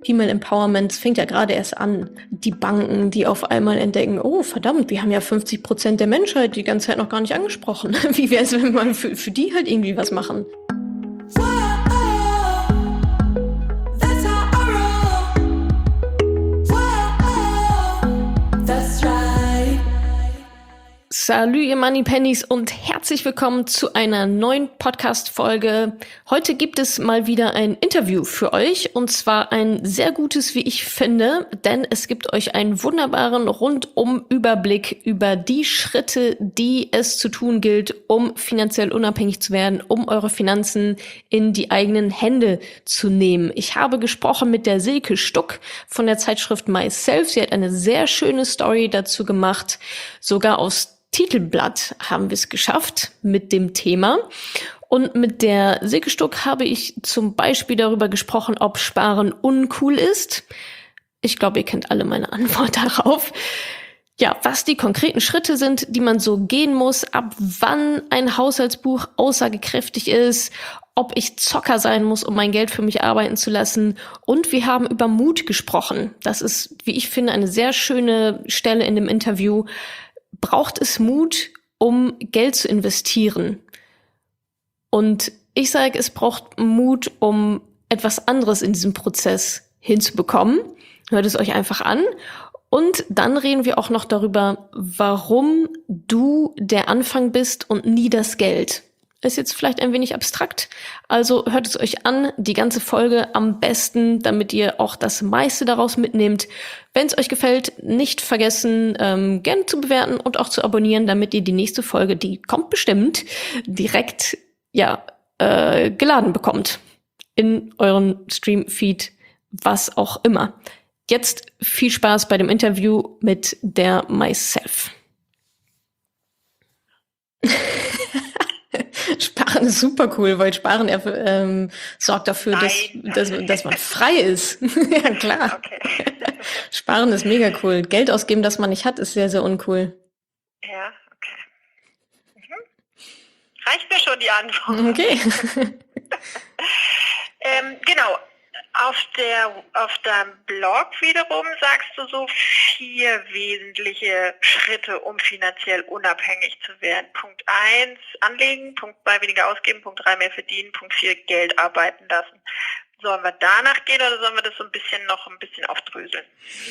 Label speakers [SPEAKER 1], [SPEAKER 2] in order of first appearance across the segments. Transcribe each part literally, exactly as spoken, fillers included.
[SPEAKER 1] Female Empowerment, es fängt ja gerade erst an. Die Banken, die auf einmal entdecken, oh verdammt, wir haben ja fünfzig Prozent der Menschheit die ganze Zeit noch gar nicht angesprochen. Wie wäre es, wenn wir mal für, für die halt irgendwie was machen? Salü, ihr Moneypennies und herzlich willkommen zu einer neuen Podcast-Folge. Heute gibt es mal wieder ein Interview für euch und zwar ein sehr gutes, wie ich finde, denn es gibt euch einen wunderbaren Rundum-Überblick über die Schritte, die es zu tun gilt, um finanziell unabhängig zu werden, um eure Finanzen in die eigenen Hände zu nehmen. Ich habe gesprochen mit der Silke Stuck von der Zeitschrift Myself. Sie hat eine sehr schöne Story dazu gemacht, sogar aus Titelblatt haben wir es geschafft mit dem Thema. Und mit der Silke Stuck habe ich zum Beispiel darüber gesprochen, ob Sparen uncool ist. Ich glaube, ihr kennt alle meine Antwort darauf. Ja, was die konkreten Schritte sind, die man so gehen muss, ab wann ein Haushaltsbuch aussagekräftig ist, ob ich Zocker sein muss, um mein Geld für mich arbeiten zu lassen. Und wir haben über Mut gesprochen. Das ist, wie ich finde, eine sehr schöne Stelle in dem Interview. Braucht es Mut, um Geld zu investieren? Und ich sage, es braucht Mut, um etwas anderes in diesem Prozess hinzubekommen. Hört es euch einfach an. Und dann reden wir auch noch darüber, warum du der Anfang bist und nie das Geld. Ist jetzt vielleicht ein wenig abstrakt, also hört es euch an, die ganze Folge am besten, damit ihr auch das meiste daraus mitnehmt. Wenn es euch gefällt, nicht vergessen, ähm, gerne zu bewerten und auch zu abonnieren, damit ihr die nächste Folge, die kommt bestimmt, direkt ja äh, geladen bekommt in euren Stream-Feed, was auch immer. Jetzt viel Spaß bei dem Interview mit der Myself. Sparen ist super cool, weil Sparen ähm, sorgt dafür, dass, dass, dass man frei ist. Ja, klar. Okay. Sparen ist mega cool. Geld ausgeben, das man nicht hat, ist sehr, sehr uncool.
[SPEAKER 2] Ja, okay. Mhm. Reicht mir schon die Antwort.
[SPEAKER 1] Okay.
[SPEAKER 2] ähm, genau. Auf der, auf deinem Blog wiederum sagst du so vier wesentliche Schritte, um finanziell unabhängig zu werden. Punkt eins, anlegen, Punkt zwei, weniger ausgeben, Punkt drei, mehr verdienen, Punkt vier, Geld arbeiten lassen. Sollen wir danach gehen oder sollen wir das so ein bisschen noch ein bisschen aufdröseln?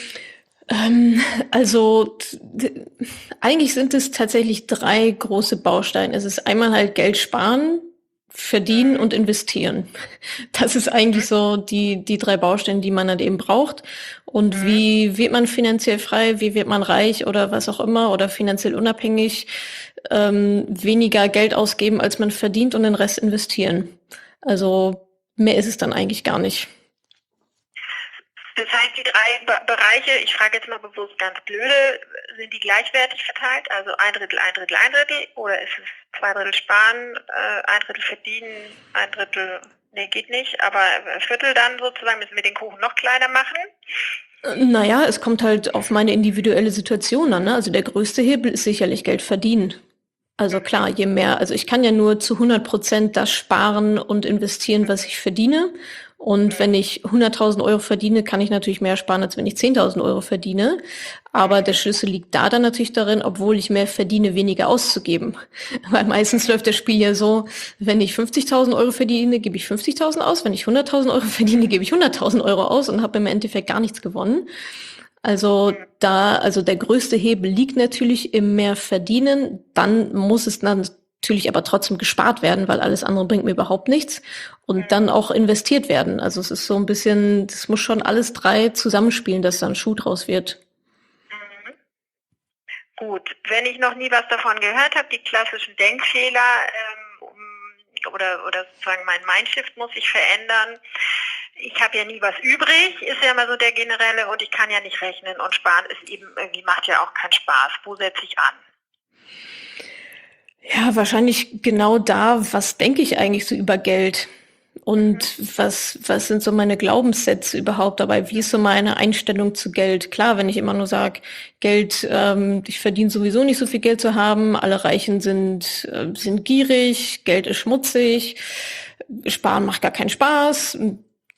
[SPEAKER 1] Ähm, also t- eigentlich sind es tatsächlich drei große Bausteine. Es ist einmal halt Geld sparen, verdienen und investieren. Das ist eigentlich so die die drei Bausteine, die man dann eben braucht. Und mhm. wie wird man finanziell frei, wie wird man reich oder was auch immer oder finanziell unabhängig, ähm, weniger Geld ausgeben, als man verdient und den Rest investieren. Also mehr ist es dann eigentlich gar nicht.
[SPEAKER 2] Das heißt, die drei Be- Bereiche, ich frage jetzt mal bewusst ganz blöde, sind die gleichwertig verteilt? Also ein Drittel, ein Drittel, ein Drittel? Oder ist es zwei Drittel sparen, äh, ein Drittel verdienen, ein Drittel, nee, geht nicht, aber ein Viertel dann sozusagen, müssen wir den Kuchen noch kleiner machen?
[SPEAKER 1] Naja, es kommt halt auf meine individuelle Situation an, ne? Also der größte Hebel ist sicherlich Geld verdienen. Also klar, je mehr, also ich kann ja nur zu hundert Prozent das sparen und investieren, was ich verdiene. Und wenn ich hunderttausend Euro verdiene, kann ich natürlich mehr sparen, als wenn ich zehntausend Euro verdiene. Aber der Schlüssel liegt da dann natürlich darin, obwohl ich mehr verdiene, weniger auszugeben. Weil meistens läuft das Spiel ja so, wenn ich fünfzigtausend Euro verdiene, gebe ich fünfzigtausend aus. Wenn ich hunderttausend Euro verdiene, gebe ich hunderttausend Euro aus und habe im Endeffekt gar nichts gewonnen. Also da, also der größte Hebel liegt natürlich im mehr verdienen. Dann muss es dann natürlich aber trotzdem gespart werden, weil alles andere bringt mir überhaupt nichts. Und dann auch investiert werden. Also es ist so ein bisschen, das muss schon alles drei zusammenspielen, dass da ein Schuh draus wird.
[SPEAKER 2] Mhm. Gut, wenn ich noch nie was davon gehört habe, die klassischen Denkfehler ähm, um, oder, oder sozusagen mein Mindshift muss sich verändern. Ich habe ja nie was übrig, ist ja immer so der generelle, und ich kann ja nicht rechnen, und sparen ist eben irgendwie, macht ja auch keinen Spaß. Wo setze ich an?
[SPEAKER 1] Ja, wahrscheinlich genau da, was denke ich eigentlich so über Geld? Und was, was sind so meine Glaubenssätze überhaupt dabei? Wie ist so meine Einstellung zu Geld? Klar, wenn ich immer nur sage, Geld, ähm, ich verdiene sowieso nicht so viel Geld zu haben, alle Reichen sind, äh, sind gierig, Geld ist schmutzig, Sparen macht gar keinen Spaß.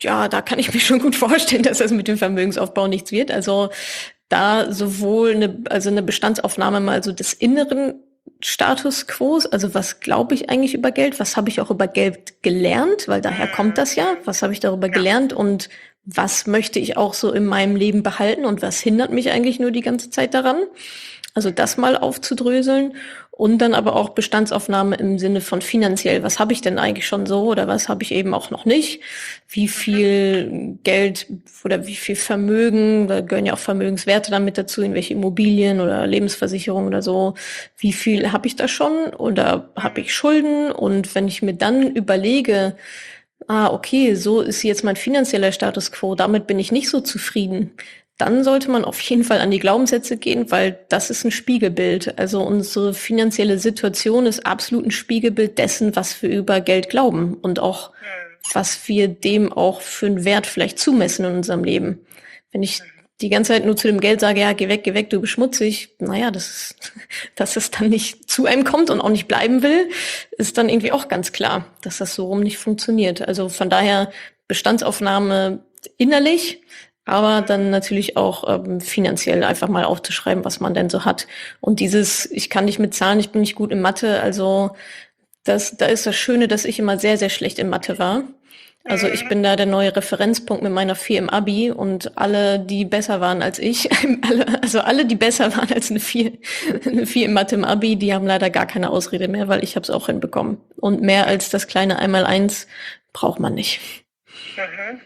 [SPEAKER 1] ja, da kann ich mir schon gut vorstellen, dass das mit dem Vermögensaufbau nichts wird. Also da sowohl eine, also eine Bestandsaufnahme mal so des inneren Status quo, also was glaube ich eigentlich über Geld, was habe ich auch über Geld gelernt, weil daher kommt das ja, was habe ich darüber gelernt und was möchte ich auch so in meinem Leben behalten und was hindert mich eigentlich nur die ganze Zeit daran. Also das mal aufzudröseln und dann aber auch Bestandsaufnahme im Sinne von finanziell. Was habe ich denn eigentlich schon so oder was habe ich eben auch noch nicht? Wie viel Geld oder wie viel Vermögen, da gehören ja auch Vermögenswerte dann mit dazu, in welche Immobilien oder Lebensversicherung oder so. Wie viel habe ich da schon oder habe ich Schulden? Und wenn ich mir dann überlege, ah, okay, so ist jetzt mein finanzieller Status quo, damit bin ich nicht so zufrieden, dann sollte man auf jeden Fall an die Glaubenssätze gehen, weil das ist ein Spiegelbild. Also unsere finanzielle Situation ist absolut ein Spiegelbild dessen, was wir über Geld glauben und auch, was wir dem auch für einen Wert vielleicht zumessen in unserem Leben. Wenn ich die ganze Zeit nur zu dem Geld sage, ja, geh weg, geh weg, du bist schmutzig, naja, das ist, dass es dann nicht zu einem kommt und auch nicht bleiben will, ist dann irgendwie auch ganz klar, dass das so rum nicht funktioniert. Also von daher Bestandsaufnahme innerlich, aber dann natürlich auch ähm, finanziell einfach mal aufzuschreiben, was man denn so hat. Und dieses, ich kann nicht mit Zahlen, ich bin nicht gut in Mathe, also das, da ist das Schöne, dass ich immer sehr, sehr schlecht in Mathe war. Also ich bin da der neue Referenzpunkt mit meiner vier im Abi und alle, die besser waren als ich, alle, also alle, die besser waren als eine vier, eine vier im Mathe im Abi, die haben leider gar keine Ausrede mehr, weil ich habe es auch hinbekommen. Und mehr als das kleine Einmaleins braucht man nicht.
[SPEAKER 2] Mhm.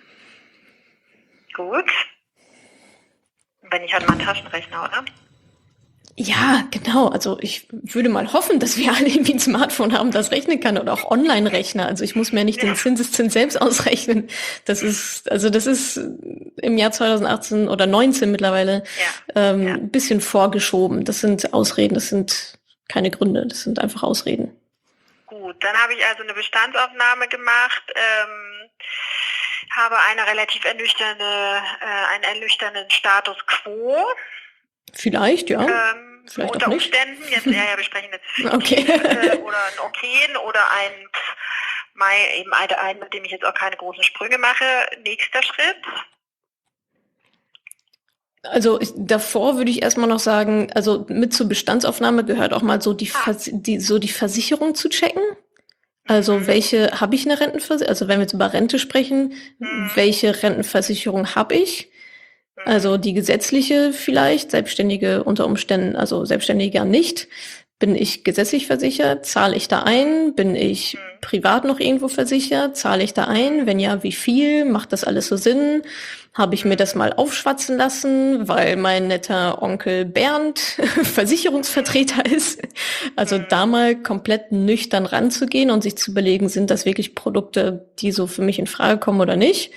[SPEAKER 2] Gut. Wenn ich halt mal einen Taschenrechner, oder?
[SPEAKER 1] Ja, genau. Also ich würde mal hoffen, dass wir alle irgendwie ein Smartphone haben, das rechnen kann oder auch Online-Rechner. Also ich muss mir nicht den Zinseszins selbst ausrechnen. Das ist, also das ist im Jahr zwanzig achtzehn oder neunzehn mittlerweile ja. Ähm, ja. ein bisschen vorgeschoben. Das sind Ausreden, das sind keine Gründe, das sind einfach Ausreden.
[SPEAKER 2] Gut, dann habe ich also eine Bestandsaufnahme gemacht. Ähm, habe eine relativ ernüchternde, äh, einen ernüchternden Status quo.
[SPEAKER 1] Vielleicht, ja.
[SPEAKER 2] Ähm,
[SPEAKER 1] Vielleicht
[SPEAKER 2] unter
[SPEAKER 1] auch nicht.
[SPEAKER 2] Umständen, jetzt ja, ja, wir sprechen jetzt
[SPEAKER 1] okay.
[SPEAKER 2] äh, oder ein Okayen oder ein, mein, eben ein, mit dem ich jetzt auch keine großen Sprünge mache. Nächster Schritt.
[SPEAKER 1] Also ich, davor würde ich erstmal noch sagen, also mit zur Bestandsaufnahme gehört auch mal so die, ah. Vers- die so die Versicherung zu checken. Also welche habe ich eine Rentenversicherung? Also wenn wir jetzt über Rente sprechen, mhm. welche Rentenversicherung habe ich? Also die gesetzliche vielleicht, Selbstständige unter Umständen, also Selbstständige nicht. Bin ich gesetzlich versichert? Zahle ich da ein? Bin ich privat noch irgendwo versichert? Zahle ich da ein? Wenn ja, wie viel? Macht das alles so Sinn? Habe ich mir das mal aufschwatzen lassen, weil mein netter Onkel Bernd Versicherungsvertreter ist? Also da mal komplett nüchtern ranzugehen und sich zu überlegen, sind das wirklich Produkte, die so für mich in Frage kommen oder nicht?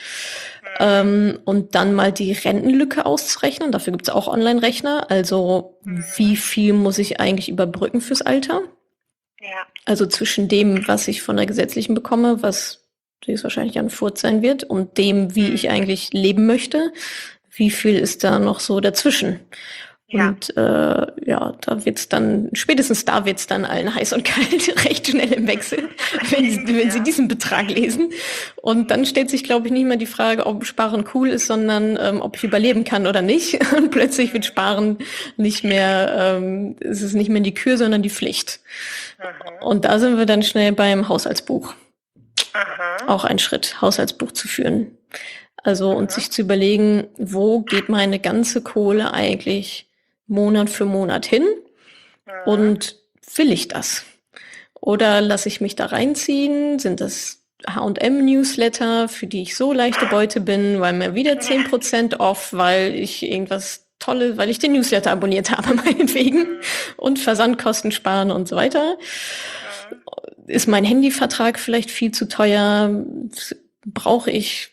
[SPEAKER 1] Ähm, und dann mal die Rentenlücke auszurechnen. Dafür gibt's auch Online-Rechner. Also wie viel muss ich eigentlich überbrücken fürs Alter?
[SPEAKER 2] Ja.
[SPEAKER 1] Also zwischen dem, was ich von der gesetzlichen bekomme, was höchstwahrscheinlich ein Furz sein wird, und dem, wie ich eigentlich leben möchte. Wie viel ist da noch so dazwischen?
[SPEAKER 2] Ja.
[SPEAKER 1] Und äh, ja, da wird's dann, spätestens da wird's dann allen heiß und kalt, recht schnell im Wechsel, wenn, sie, wenn sie diesen Betrag lesen. Und dann stellt sich, glaube ich, nicht mehr die Frage, ob Sparen cool ist, sondern ähm, ob ich überleben kann oder nicht. Und plötzlich wird Sparen nicht mehr, ähm, es ist nicht mehr die Kür, sondern die Pflicht. Mhm. Und da sind wir dann schnell beim Haushaltsbuch. Mhm. Auch ein Schritt, Haushaltsbuch zu führen. Also und mhm. sich zu überlegen, wo geht meine ganze Kohle eigentlich Monat für Monat hin ja. und will ich das? Oder lasse ich mich da reinziehen? Sind das H und M-Newsletter, für die ich so leichte Beute bin, weil mir wieder zehn Prozent off, weil ich irgendwas Tolles, weil ich den Newsletter abonniert habe, meinetwegen, und Versandkosten sparen und so weiter? Ja. Ist mein Handyvertrag vielleicht viel zu teuer? Brauche ich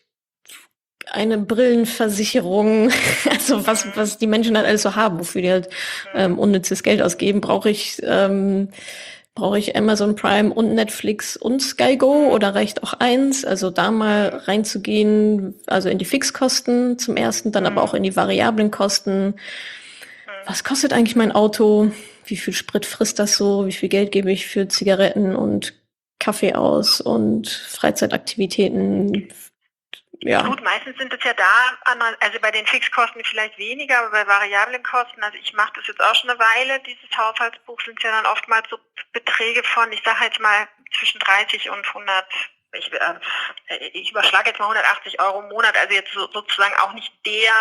[SPEAKER 1] eine Brillenversicherung, also was was die Menschen halt alles so haben, wofür die halt ähm, unnützes Geld ausgeben, brauche ich ähm, brauche ich Amazon Prime und Netflix und Sky Go oder reicht auch eins? Also da mal reinzugehen, also in die Fixkosten zum ersten, dann aber auch in die variablen Kosten. Was kostet eigentlich mein Auto? Wie viel Sprit frisst das so? Wie viel Geld gebe ich für Zigaretten und Kaffee aus und Freizeitaktivitäten? ja.
[SPEAKER 2] Gut, meistens sind es ja da, also bei den Fixkosten vielleicht weniger, aber bei variablen Kosten, also ich mache das jetzt auch schon eine Weile, dieses Haushaltsbuch sind ja dann oftmals so Beträge von, ich sage jetzt mal zwischen dreißig und hundert, ich, äh, ich überschlage jetzt mal hundertachtzig Euro im Monat, also jetzt so, sozusagen auch nicht der,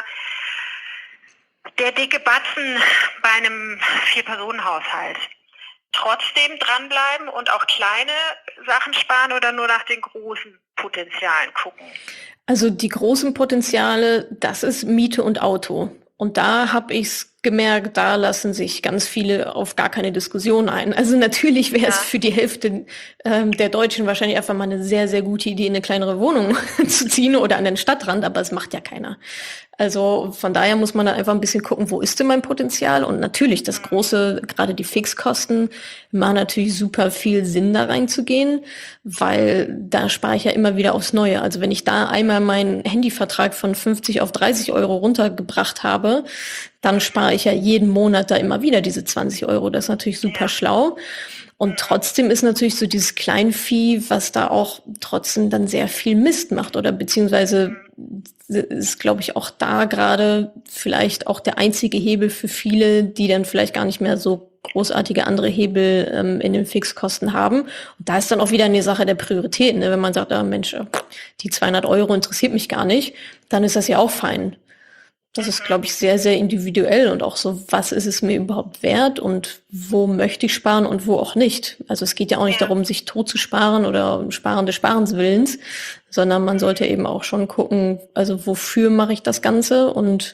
[SPEAKER 2] der dicke Batzen bei einem Vier-Personen-Haushalt. Trotzdem dranbleiben und auch kleine Sachen sparen oder nur nach den großen Potenzialen gucken?
[SPEAKER 1] Also die großen Potenziale, das ist Miete und Auto. Und da habe ich's gemerkt, da lassen sich ganz viele auf gar keine Diskussion ein. Also natürlich wäre es ja. für die Hälfte ähm, der Deutschen wahrscheinlich einfach mal eine sehr, sehr gute Idee, in eine kleinere Wohnung zu ziehen oder an den Stadtrand, aber es macht ja keiner. Also von daher muss man da einfach ein bisschen gucken, wo ist denn mein Potenzial? Und natürlich das große, gerade die Fixkosten, machen natürlich super viel Sinn, da reinzugehen, weil da spare ich ja immer wieder aufs Neue. Also wenn ich da einmal meinen Handyvertrag von fünfzig auf dreißig Euro runtergebracht habe, dann spare ich ja jeden Monat da immer wieder diese zwanzig Euro. Das ist natürlich super schlau. Und trotzdem ist natürlich so dieses Kleinvieh, was da auch trotzdem dann sehr viel Mist macht oder beziehungsweise ist, glaube ich, auch da gerade vielleicht auch der einzige Hebel für viele, die dann vielleicht gar nicht mehr so großartige andere Hebel ähm, in den Fixkosten haben. Und da ist dann auch wieder eine Sache der Prioritäten. Ne? Wenn man sagt, ah, Mensch, die zweihundert Euro interessiert mich gar nicht, dann ist das ja auch fein. Das ist, glaube ich, sehr, sehr individuell und auch so, was ist es mir überhaupt wert und wo möchte ich sparen und wo auch nicht. Also es geht ja auch nicht ja. darum, sich tot zu sparen oder sparen des Sparens Willens, sondern man sollte eben auch schon gucken, also wofür mache ich das Ganze und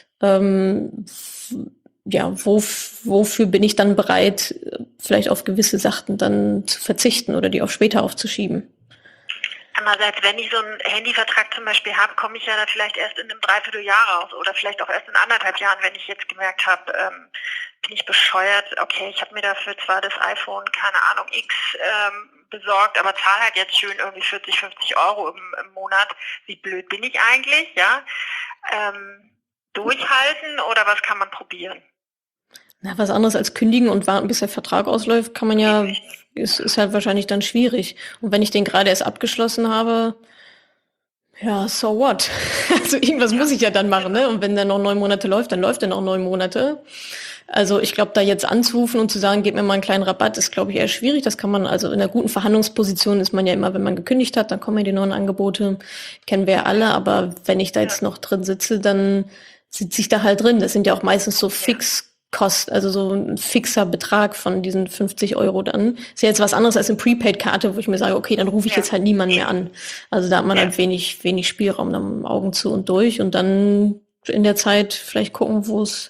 [SPEAKER 1] ähm, ja, wo, wofür bin ich dann bereit, vielleicht auf gewisse Sachen dann zu verzichten oder die auch später aufzuschieben.
[SPEAKER 2] Andererseits, wenn ich so einen Handyvertrag zum Beispiel habe, komme ich ja dann vielleicht erst in einem Dreivierteljahr raus oder vielleicht auch erst in anderthalb Jahren, wenn ich jetzt gemerkt habe, ähm, bin ich bescheuert, okay, ich habe mir dafür zwar das iPhone, keine Ahnung, X ähm, besorgt, aber zahle halt jetzt schön irgendwie vierzig, fünfzig Euro im, im Monat. Wie blöd bin ich eigentlich, ja? Ähm, durchhalten oder was kann man probieren?
[SPEAKER 1] Na, was anderes als kündigen und warten, bis der Vertrag ausläuft, kann man ja, ist, ist halt wahrscheinlich dann schwierig. Und wenn ich den gerade erst abgeschlossen habe, ja, so what? Also irgendwas muss ich ja dann machen, ne? Und wenn der noch neun Monate läuft, dann läuft er noch neun Monate. Also ich glaube, da jetzt anzurufen und zu sagen, gib mir mal einen kleinen Rabatt, ist, glaube ich, eher schwierig. Das kann man, also in einer guten Verhandlungsposition ist man ja immer, wenn man gekündigt hat, dann kommen ja die neuen Angebote, kennen wir ja alle. Aber wenn ich da jetzt noch drin sitze, dann sitze ich da halt drin. Das sind ja auch meistens so fix Kost, also so ein fixer Betrag von diesen fünfzig Euro dann. Ist ja jetzt was anderes als eine Prepaid-Karte, wo ich mir sage, okay, dann rufe ich ja. jetzt halt niemanden mehr an. Also da hat man ja. halt wenig, wenig Spielraum, dann Augen zu und durch und dann in der Zeit vielleicht gucken, wo es,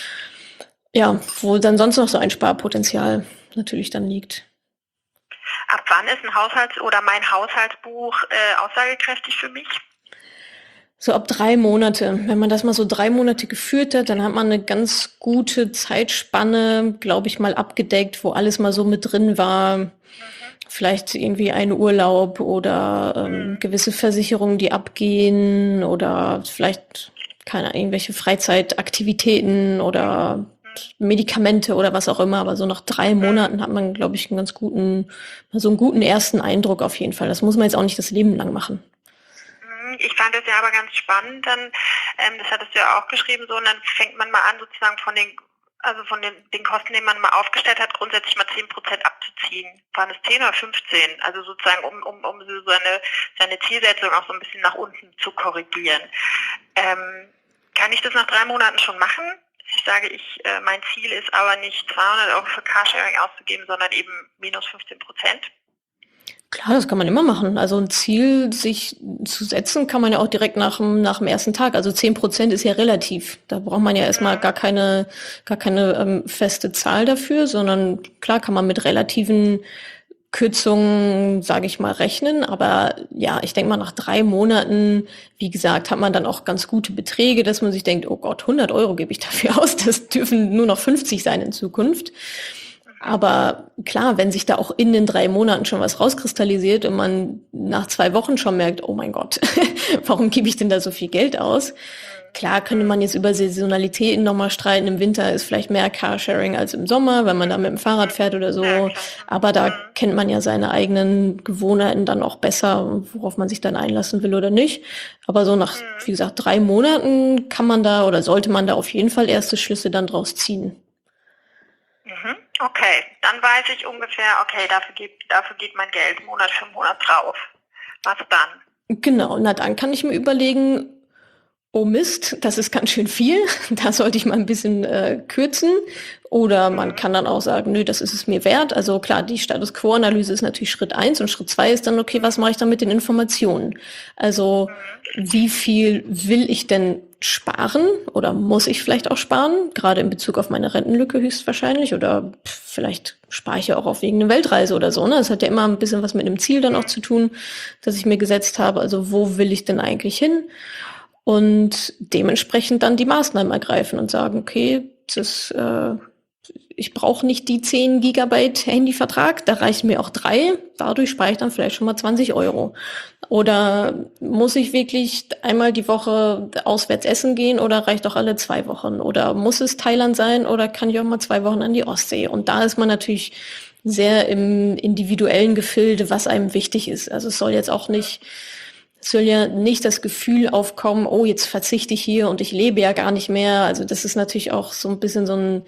[SPEAKER 1] ja, wo dann sonst noch so ein Sparpotenzial natürlich dann liegt.
[SPEAKER 2] Ab wann ist ein Haushalts- oder mein Haushaltsbuch äh, aussagekräftig für mich?
[SPEAKER 1] So ab drei Monate. Wenn man das mal so drei Monate geführt hat, dann hat man eine ganz gute Zeitspanne, glaube ich, mal abgedeckt, wo alles mal so mit drin war. Mhm. Vielleicht irgendwie ein Urlaub oder ähm, mhm. gewisse Versicherungen, die abgehen oder vielleicht keine irgendwelche Freizeitaktivitäten oder mhm. Medikamente oder was auch immer. Aber so nach drei Monaten hat man, glaube ich, einen ganz guten, so einen guten ersten Eindruck auf jeden Fall. Das muss man jetzt auch nicht das Leben lang machen.
[SPEAKER 2] Ich fand das ja aber ganz spannend, dann, ähm, das hattest du ja auch geschrieben, so, und dann fängt man mal an, sozusagen von den, also von den, den Kosten, die man mal aufgestellt hat, grundsätzlich mal zehn Prozent abzuziehen. Waren es zehn oder fünfzehn? Also sozusagen, um, um, um so seine, seine Zielsetzung auch so ein bisschen nach unten zu korrigieren. Ähm, kann ich das nach drei Monaten schon machen? Ich sage, ich, äh, mein Ziel ist aber nicht zweihundert Euro für Carsharing auszugeben, sondern eben minus fünfzehn Prozent.
[SPEAKER 1] Klar, das kann man immer machen. Also ein Ziel sich zu setzen, kann man ja auch direkt nach dem, nach dem ersten Tag. Also zehn Prozent ist ja relativ. Da braucht man ja erstmal gar keine, gar keine ähm, feste Zahl dafür, sondern klar kann man mit relativen Kürzungen, sage ich mal, rechnen. Aber ja, ich denke mal, nach drei Monaten, wie gesagt, hat man dann auch ganz gute Beträge, dass man sich denkt, oh Gott, hundert Euro gebe ich dafür aus. Das dürfen nur noch fünfzig sein in Zukunft. Aber klar, wenn sich da auch in den drei Monaten schon was rauskristallisiert und man nach zwei Wochen schon merkt, oh mein Gott, warum gebe ich denn da so viel Geld aus? Klar könnte man jetzt über Saisonalitäten nochmal streiten. Im Winter ist vielleicht mehr Carsharing als im Sommer, wenn man da mit dem Fahrrad fährt oder so. Aber da kennt man ja seine eigenen Gewohnheiten dann auch besser, worauf man sich dann einlassen will oder nicht. Aber so nach, wie gesagt, drei Monaten kann man da oder sollte man da auf jeden Fall erste Schlüsse dann draus ziehen.
[SPEAKER 2] Okay, dann weiß ich ungefähr, okay, dafür geht, dafür geht mein Geld Monat für Monat drauf. Was dann?
[SPEAKER 1] Genau, na dann kann ich mir überlegen, oh Mist, das ist ganz schön viel, da sollte ich mal ein bisschen äh, kürzen. Oder man kann dann auch sagen, nö, das ist es mir wert. Also klar, die Status Quo-Analyse ist natürlich Schritt eins und Schritt zwei ist dann, okay, was mache ich dann mit den Informationen? Also wie viel will ich denn sparen oder muss ich vielleicht auch sparen? Gerade in Bezug auf meine Rentenlücke höchstwahrscheinlich oder vielleicht spare ich ja auch auf irgendeine Weltreise oder so. Ne? Das hat ja immer ein bisschen was mit einem Ziel dann auch zu tun, das ich mir gesetzt habe. Also wo will ich denn eigentlich hin? Und dementsprechend dann die Maßnahmen ergreifen und sagen, okay, das, äh, ich brauche nicht die zehn Gigabyte Handyvertrag, da reichen mir auch drei, dadurch spare ich dann vielleicht schon mal zwanzig Euro. Oder muss ich wirklich einmal die Woche auswärts essen gehen oder reicht auch alle zwei Wochen? Oder muss es Thailand sein oder kann ich auch mal zwei Wochen an die Ostsee? Und da ist man natürlich sehr im individuellen Gefilde, was einem wichtig ist. Also es soll jetzt auch nicht Es soll ja nicht das Gefühl aufkommen, oh, jetzt verzichte ich hier und ich lebe ja gar nicht mehr. Also das ist natürlich auch so ein bisschen so ein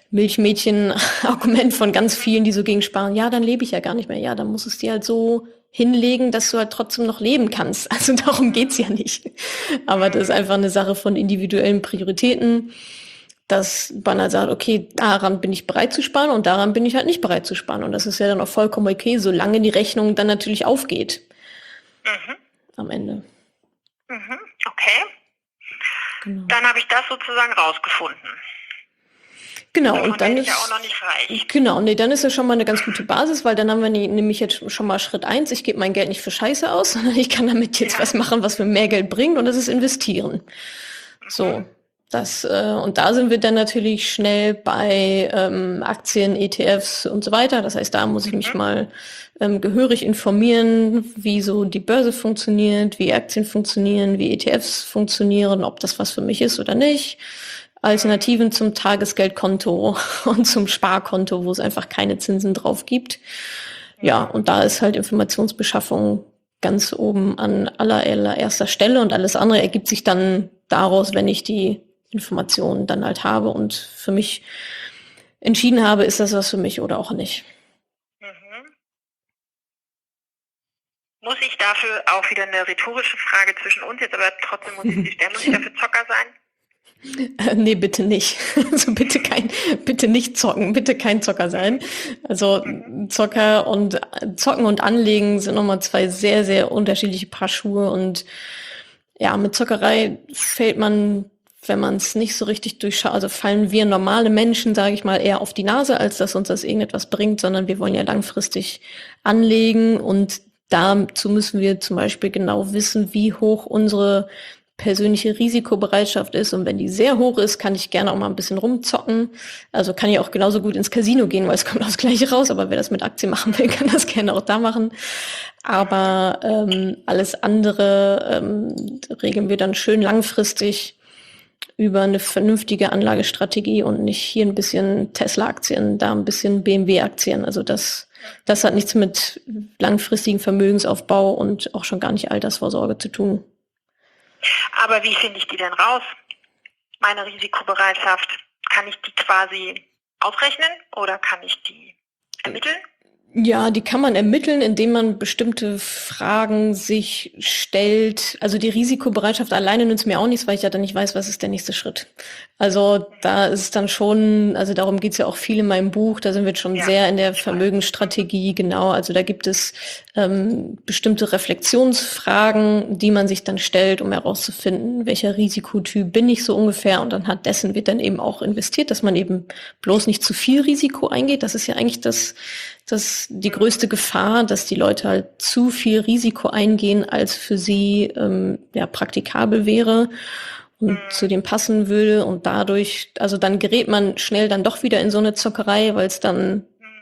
[SPEAKER 1] Milchmädchen-Argument von ganz vielen, die so gegen sparen. Ja, dann lebe ich ja gar nicht mehr. Ja, dann musst du es dir halt so hinlegen, dass du halt trotzdem noch leben kannst. Also darum geht's ja nicht. Aber das ist einfach eine Sache von individuellen Prioritäten, dass man halt sagt, okay, daran bin ich bereit zu sparen und daran bin ich halt nicht bereit zu sparen. Und das ist ja dann auch vollkommen okay, solange die Rechnung dann natürlich aufgeht. Mhm. Am Ende.
[SPEAKER 2] Mhm, okay.
[SPEAKER 1] Genau.
[SPEAKER 2] Dann habe ich das sozusagen rausgefunden.
[SPEAKER 1] Genau,
[SPEAKER 2] Davon
[SPEAKER 1] und dann
[SPEAKER 2] bin
[SPEAKER 1] ist
[SPEAKER 2] ich ja auch noch nicht reich.
[SPEAKER 1] Genau, nee, dann ist das schon mal eine ganz gute Basis, weil dann haben wir nie, nämlich jetzt schon mal Schritt eins, ich gebe mein Geld nicht für Scheiße aus, sondern ich kann damit jetzt ja. was machen, was mir mehr Geld bringt, und das ist investieren. Mhm. So. Das, äh, und da sind wir dann natürlich schnell bei ähm, Aktien, E T Fs und so weiter. Das heißt, da muss ich mich mal ähm, gehörig informieren, wie so die Börse funktioniert, wie Aktien funktionieren, wie E T Fs funktionieren, ob das was für mich ist oder nicht. Alternativen zum Tagesgeldkonto und zum Sparkonto, wo es einfach keine Zinsen drauf gibt. Ja, und da ist halt Informationsbeschaffung ganz oben an allererster Stelle, und alles andere ergibt sich dann daraus, wenn ich die Informationen dann halt habe und für mich entschieden habe, ist das was für mich oder auch nicht.
[SPEAKER 2] Mhm. Muss ich dafür auch wieder eine rhetorische Frage zwischen uns jetzt, aber trotzdem muss ich sie stellen, muss ich dafür Zocker sein?
[SPEAKER 1] Äh, nee, bitte nicht. Also bitte kein, bitte nicht zocken, bitte kein Zocker sein. Also mhm. Zocker und Zocken und Anlegen sind nochmal zwei sehr, sehr unterschiedliche Paar Schuhe, und ja, mit Zockerei fällt man, wenn man es nicht so richtig durchschaut, also fallen wir normale Menschen, sage ich mal, eher auf die Nase, als dass uns das irgendetwas bringt, sondern wir wollen ja langfristig anlegen, und dazu müssen wir zum Beispiel genau wissen, wie hoch unsere persönliche Risikobereitschaft ist, und wenn die sehr hoch ist, kann ich gerne auch mal ein bisschen rumzocken. Also kann ich auch genauso gut ins Casino gehen, weil es kommt das Gleiche raus, aber wer das mit Aktien machen will, kann das gerne auch da machen. Aber ähm, alles andere ähm, regeln wir dann schön langfristig über eine vernünftige Anlagestrategie und nicht hier ein bisschen Tesla-Aktien, da ein bisschen B M W-Aktien. Also das, das hat nichts mit langfristigem Vermögensaufbau und auch schon gar nicht Altersvorsorge zu tun.
[SPEAKER 2] Aber wie finde ich die denn raus? Meine Risikobereitschaft, kann ich die quasi ausrechnen oder kann ich die ermitteln?
[SPEAKER 1] Ja, die kann man ermitteln, indem man bestimmte Fragen sich stellt. Also die Risikobereitschaft alleine nützt mir auch nichts, weil ich ja dann nicht weiß, was ist der nächste Schritt. Also da ist es dann schon, also darum geht's ja auch viel in meinem Buch, da sind wir jetzt schon ja. sehr in der Vermögensstrategie, genau. Also da gibt es ähm, bestimmte Reflexionsfragen, die man sich dann stellt, um herauszufinden, welcher Risikotyp bin ich so ungefähr. Und anhand dessen wird dann eben auch investiert, dass man eben bloß nicht zu viel Risiko eingeht. Das ist ja eigentlich das Das die größte Gefahr, dass die Leute halt zu viel Risiko eingehen, als für sie ähm, ja praktikabel wäre und mhm. zu dem passen würde, und dadurch, also dann gerät man schnell dann doch wieder in so eine Zockerei, weil es dann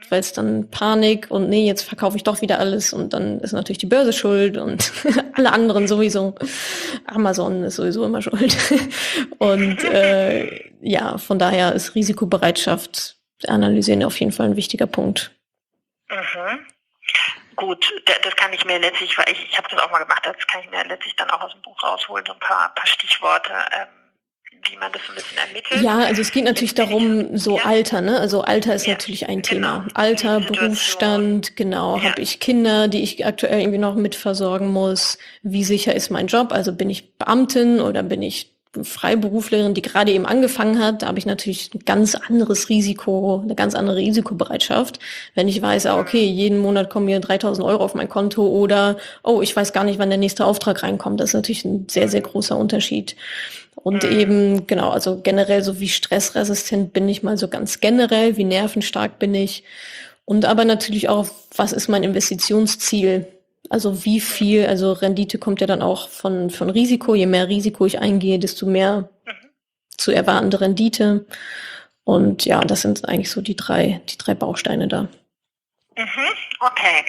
[SPEAKER 1] weil es dann Panik und nee, jetzt verkaufe ich doch wieder alles und dann ist natürlich die Börse schuld und alle anderen sowieso. Amazon ist sowieso immer schuld. Und äh, ja, von daher ist Risikobereitschaft analysieren auf jeden Fall ein wichtiger Punkt.
[SPEAKER 2] Mhm. Gut, das kann ich mir letztlich, weil ich, ich habe das auch mal gemacht, das kann ich mir letztlich dann auch aus dem Buch rausholen, so ein paar, paar Stichworte, ähm, wie man das so ein bisschen ermittelt.
[SPEAKER 1] Ja, also es geht natürlich darum, so
[SPEAKER 2] ja.
[SPEAKER 1] Alter, ne? Also Alter ist ja, natürlich ein Thema. Genau. Alter, Berufsstand, genau. Ja. Habe ich Kinder, die ich aktuell irgendwie noch mitversorgen muss? Wie sicher ist mein Job? Also bin ich Beamtin oder bin ich Freiberuflerin, die gerade eben angefangen hat? Da habe ich natürlich ein ganz anderes Risiko, eine ganz andere Risikobereitschaft. Wenn ich weiß, ah, okay, jeden Monat kommen mir dreitausend Euro auf mein Konto oder, oh, ich weiß gar nicht, wann der nächste Auftrag reinkommt. Das ist natürlich ein sehr, sehr großer Unterschied. Und eben, genau, also generell so wie stressresistent bin ich mal so ganz generell, wie nervenstark bin ich. Und aber natürlich auch, was ist mein Investitionsziel? Also wie viel, also Rendite kommt ja dann auch von, von Risiko. Je mehr Risiko ich eingehe, desto mehr mhm. zu erwartende Rendite. Und ja, das sind eigentlich so die drei, die drei Bausteine da.
[SPEAKER 2] Mhm, okay.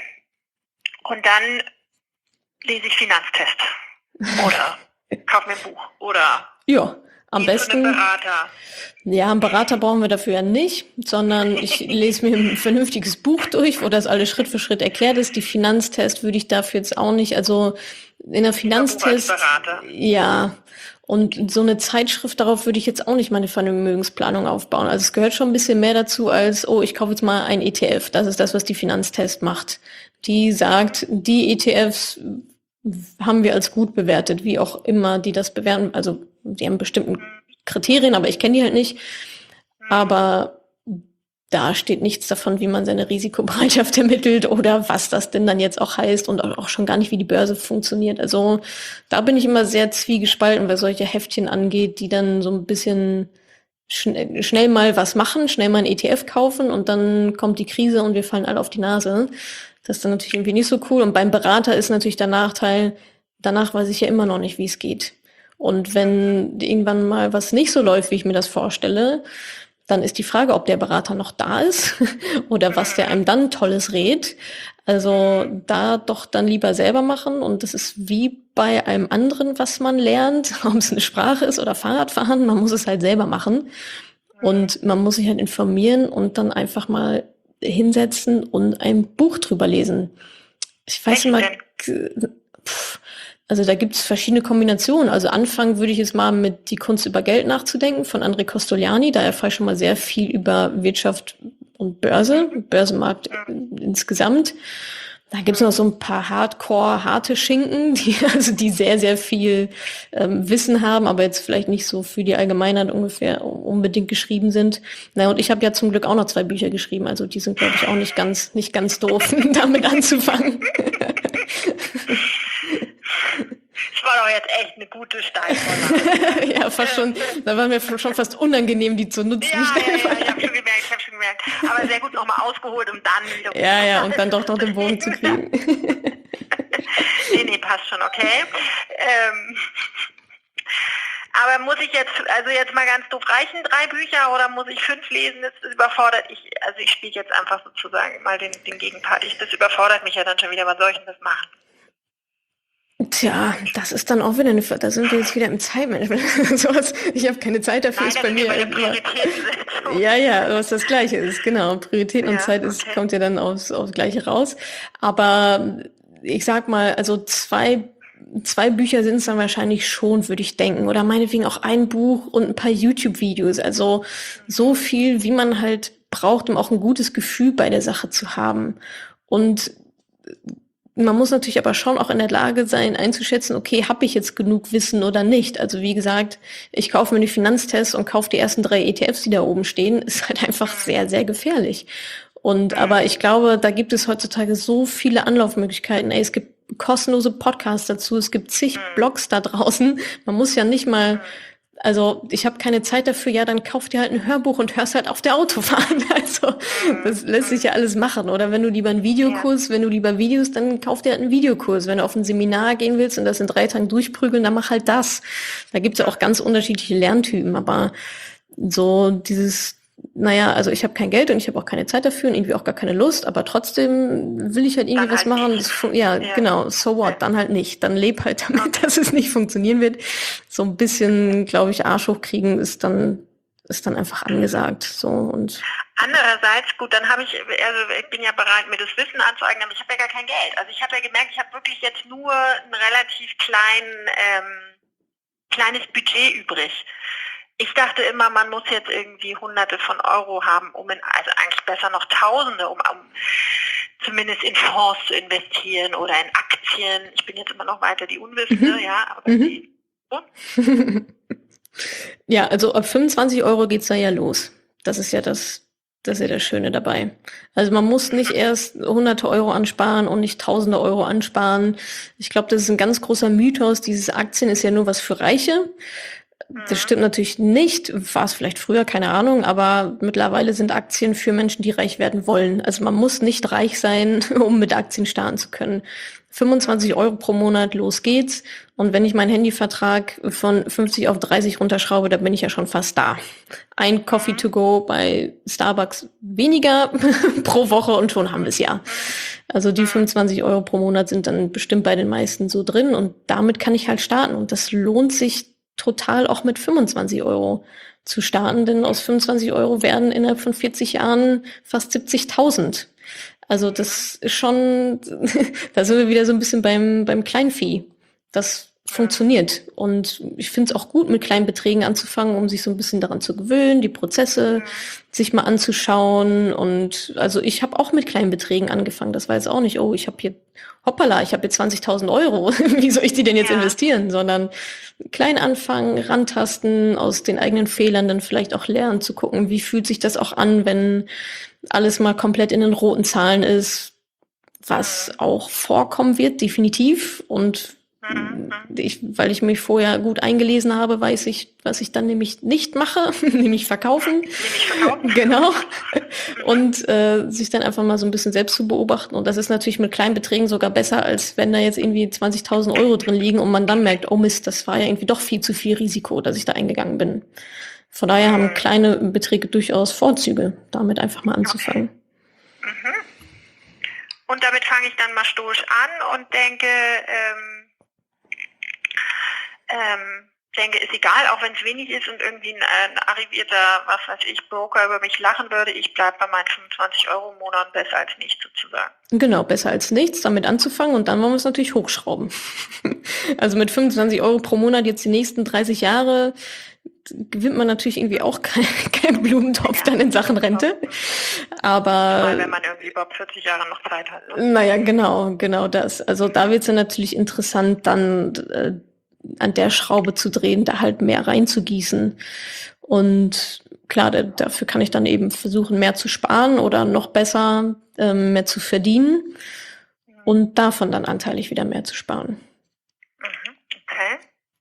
[SPEAKER 2] Und dann lese ich Finanztest. Oder kauf mir ein Buch. Oder
[SPEAKER 1] ja, am besten.
[SPEAKER 2] Einen Berater.
[SPEAKER 1] Ja, einen Berater brauchen wir dafür ja nicht, sondern ich lese mir ein vernünftiges Buch durch, wo das alles Schritt für Schritt erklärt ist. Die Finanztest würde ich dafür jetzt auch nicht, also in der Finanztest, ja, und so eine Zeitschrift, darauf würde ich jetzt auch nicht meine Vermögensplanung aufbauen. Also es gehört schon ein bisschen mehr dazu als, oh, ich kaufe jetzt mal ein E T F. Das ist das, was die Finanztest macht. Die sagt, die E T Fs haben wir als gut bewertet, wie auch immer die das bewerten. Also die haben bestimmten Kriterien, aber ich kenne die halt nicht. Aber da steht nichts davon, wie man seine Risikobereitschaft ermittelt oder was das denn dann jetzt auch heißt und auch schon gar nicht, wie die Börse funktioniert. Also da bin ich immer sehr zwiegespalten, was solche Heftchen angeht, die dann so ein bisschen schnell, schnell mal was machen, schnell mal ein E T F kaufen und dann kommt die Krise und wir fallen alle auf die Nase. Das ist dann natürlich irgendwie nicht so cool. Und beim Berater ist natürlich der Nachteil, danach weiß ich ja immer noch nicht, wie es geht. Und wenn irgendwann mal was nicht so läuft, wie ich mir das vorstelle, dann ist die Frage, ob der Berater noch da ist oder was der einem dann Tolles rät. Also da doch dann lieber selber machen. Und das ist wie bei allem anderen, was man lernt, ob es eine Sprache ist oder Fahrradfahren, man muss es halt selber machen. Und man muss sich halt informieren und dann einfach mal hinsetzen und ein Buch drüber lesen. Ich weiß immer, also da gibt es verschiedene Kombinationen. Also anfangen würde ich jetzt mal mit Die Kunst über Geld nachzudenken von André Costoliani. Da erfahre ich schon mal sehr viel über Wirtschaft und Börse, Börsenmarkt insgesamt. Da gibt es noch so ein paar Hardcore, harte Schinken, die also die sehr, sehr viel ähm, Wissen haben, aber jetzt vielleicht nicht so für die Allgemeinheit ungefähr unbedingt geschrieben sind. Na, und ich habe ja zum Glück auch noch zwei Bücher geschrieben, also die sind, glaube ich, auch nicht ganz, nicht ganz doof, damit anzufangen.
[SPEAKER 2] Das war doch jetzt echt eine gute Steilvorlage.
[SPEAKER 1] Ja, fast schon. Da war mir schon fast unangenehm, die zu nutzen.
[SPEAKER 2] Ja, ja, ja, ich habe schon gemerkt, ich habe schon gemerkt. Aber sehr gut nochmal ausgeholt, um dann wieder...
[SPEAKER 1] Ja, ja, und dann doch noch den Bogen zu kriegen.
[SPEAKER 2] Nee, nee, passt schon, okay. Ähm, aber muss ich jetzt, also jetzt mal ganz doof, reichen drei Bücher oder muss ich fünf lesen? Das überfordert ich, also ich spiele jetzt einfach sozusagen mal den, den Gegenpart. Ich, das überfordert mich ja dann schon wieder, was soll ich denn das machen?
[SPEAKER 1] Tja, das ist dann auch wieder eine, da sind wir jetzt wieder im Zeitmanagement. Sowas, ich habe keine Zeit dafür,
[SPEAKER 2] Nein,
[SPEAKER 1] ist bei mir immer, ja, ja, was das Gleiche ist, genau. Prioritäten ja, und Zeit ist, okay. Kommt ja dann aufs, aufs Gleiche raus. Aber ich sag mal, also zwei, zwei Bücher sind es dann wahrscheinlich schon, würde ich denken. Oder meinetwegen auch ein Buch und ein paar YouTube-Videos. Also so viel, wie man halt braucht, um auch ein gutes Gefühl bei der Sache zu haben. Und man muss natürlich aber schon auch in der Lage sein, einzuschätzen, okay, habe ich jetzt genug Wissen oder nicht? Also wie gesagt, ich kaufe mir die Finanztests und kaufe die ersten drei E T Fs, die da oben stehen, ist halt einfach sehr, sehr gefährlich. Und aber ich glaube, da gibt es heutzutage so viele Anlaufmöglichkeiten. Ey, es gibt kostenlose Podcasts dazu, es gibt zig Blogs da draußen. Man muss ja nicht mal... Also ich habe keine Zeit dafür, ja, dann kauf dir halt ein Hörbuch und hörst halt auf der Autofahrt. Also das lässt sich ja alles machen. Oder wenn du lieber einen Videokurs, wenn du lieber Videos, dann kauf dir halt einen Videokurs. Wenn du auf ein Seminar gehen willst und das in drei Tagen durchprügeln, dann mach halt das. Da gibt's ja auch ganz unterschiedliche Lerntypen. Aber so dieses naja, also ich habe kein Geld und ich habe auch keine Zeit dafür und irgendwie auch gar keine Lust, aber trotzdem will ich halt irgendwie
[SPEAKER 2] Dann
[SPEAKER 1] was
[SPEAKER 2] halt
[SPEAKER 1] machen.
[SPEAKER 2] nicht.
[SPEAKER 1] Das fun- ja,
[SPEAKER 2] Ja.
[SPEAKER 1] genau, so what, dann halt nicht. Dann leb halt damit,
[SPEAKER 2] Okay.
[SPEAKER 1] dass es nicht funktionieren wird. So ein bisschen, glaube ich, Arsch hochkriegen ist dann, ist dann einfach angesagt. So und
[SPEAKER 2] Andererseits, gut, dann habe ich, also ich bin ja bereit, mir das Wissen anzueignen, aber ich habe ja gar kein Geld. Also ich habe ja gemerkt, ich habe wirklich jetzt nur ein relativ klein, ähm, kleines Budget übrig. Ich dachte immer, man muss jetzt irgendwie Hunderte von Euro haben, um in, also eigentlich besser noch Tausende, um, um zumindest in Fonds zu investieren oder in Aktien. Ich bin jetzt immer noch weiter die Unwissende,
[SPEAKER 1] Mhm.
[SPEAKER 2] ja, aber
[SPEAKER 1] Mhm.
[SPEAKER 2] die,
[SPEAKER 1] ja, also ab fünfundzwanzig Euro geht's da ja los. Das ist ja das, das ist ja das Schöne dabei. Also man muss nicht erst hunderte Euro ansparen und nicht tausende Euro ansparen. Ich glaube, das ist ein ganz großer Mythos. Dieses Aktien ist ja nur was für Reiche. Das stimmt natürlich nicht. War es vielleicht früher, keine Ahnung, aber mittlerweile sind Aktien für Menschen, die reich werden wollen. Also man muss nicht reich sein, um mit Aktien starten zu können. fünfundzwanzig Euro pro Monat, los geht's. Und wenn ich meinen Handyvertrag von fünfzig auf dreißig runterschraube, dann bin ich ja schon fast da. Ein Coffee to go bei Starbucks weniger pro Woche und schon haben wir es ja. Also die fünfundzwanzig Euro pro Monat sind dann bestimmt bei den meisten so drin und damit kann ich halt starten. Und das lohnt sich total auch mit fünfundzwanzig Euro zu starten, denn aus fünfundzwanzig Euro werden innerhalb von vierzig Jahren fast siebzigtausend. Also das ist schon, da sind wir wieder so ein bisschen beim, beim Kleinvieh. Das funktioniert. Und ich finde es auch gut, mit kleinen Beträgen anzufangen, um sich so ein bisschen daran zu gewöhnen, die Prozesse sich mal anzuschauen. Und also ich habe auch mit kleinen Beträgen angefangen. Das war jetzt auch nicht, oh, ich habe hier, hoppala, ich habe hier zwanzigtausend Euro. Wie soll ich die denn jetzt
[SPEAKER 2] Ja.
[SPEAKER 1] investieren? Sondern klein anfangen, rantasten, aus den eigenen Fehlern dann vielleicht auch lernen, zu gucken, wie fühlt sich das auch an, wenn alles mal komplett in den roten Zahlen ist, was auch vorkommen wird, definitiv. Und ich, weil ich mich vorher gut eingelesen habe, weiß ich, was ich dann nämlich nicht mache, nämlich verkaufen.
[SPEAKER 2] Nämlich verkaufen.
[SPEAKER 1] Genau. Und äh, sich dann einfach mal so ein bisschen selbst zu beobachten. Und das ist natürlich mit kleinen Beträgen sogar besser, als wenn da jetzt irgendwie zwanzigtausend Euro drin liegen und man dann merkt, oh Mist, das war ja irgendwie doch viel zu viel Risiko, dass ich da eingegangen bin. Von daher haben kleine Beträge durchaus Vorzüge, damit einfach mal anzufangen.
[SPEAKER 2] Mhm. Und damit fange ich dann mal stoisch an und denke, ähm, ähm, denke, ist egal, auch wenn es wenig ist und irgendwie ein, ein arrivierter, was weiß ich, Broker über mich lachen würde, ich bleibe bei meinen fünfundzwanzig Euro im Monat, besser als nichts sozusagen.
[SPEAKER 1] Genau, besser als nichts, damit anzufangen und dann wollen wir es natürlich hochschrauben. Also mit fünfundzwanzig Euro pro Monat jetzt die nächsten dreißig Jahre gewinnt man natürlich irgendwie auch kein, kein Blumentopf dann in Sachen Rente. Aber
[SPEAKER 2] Weil wenn man irgendwie überhaupt vierzig Jahre noch Zeit hat. Ne?
[SPEAKER 1] naja, genau, genau das. Also da wird es dann natürlich interessant, dann äh, an der Schraube zu drehen, da halt mehr reinzugießen. Und klar, da, dafür kann ich dann eben versuchen, mehr zu sparen oder noch besser ähm, mehr zu verdienen und davon dann anteilig wieder mehr zu sparen.
[SPEAKER 2] Mhm, okay.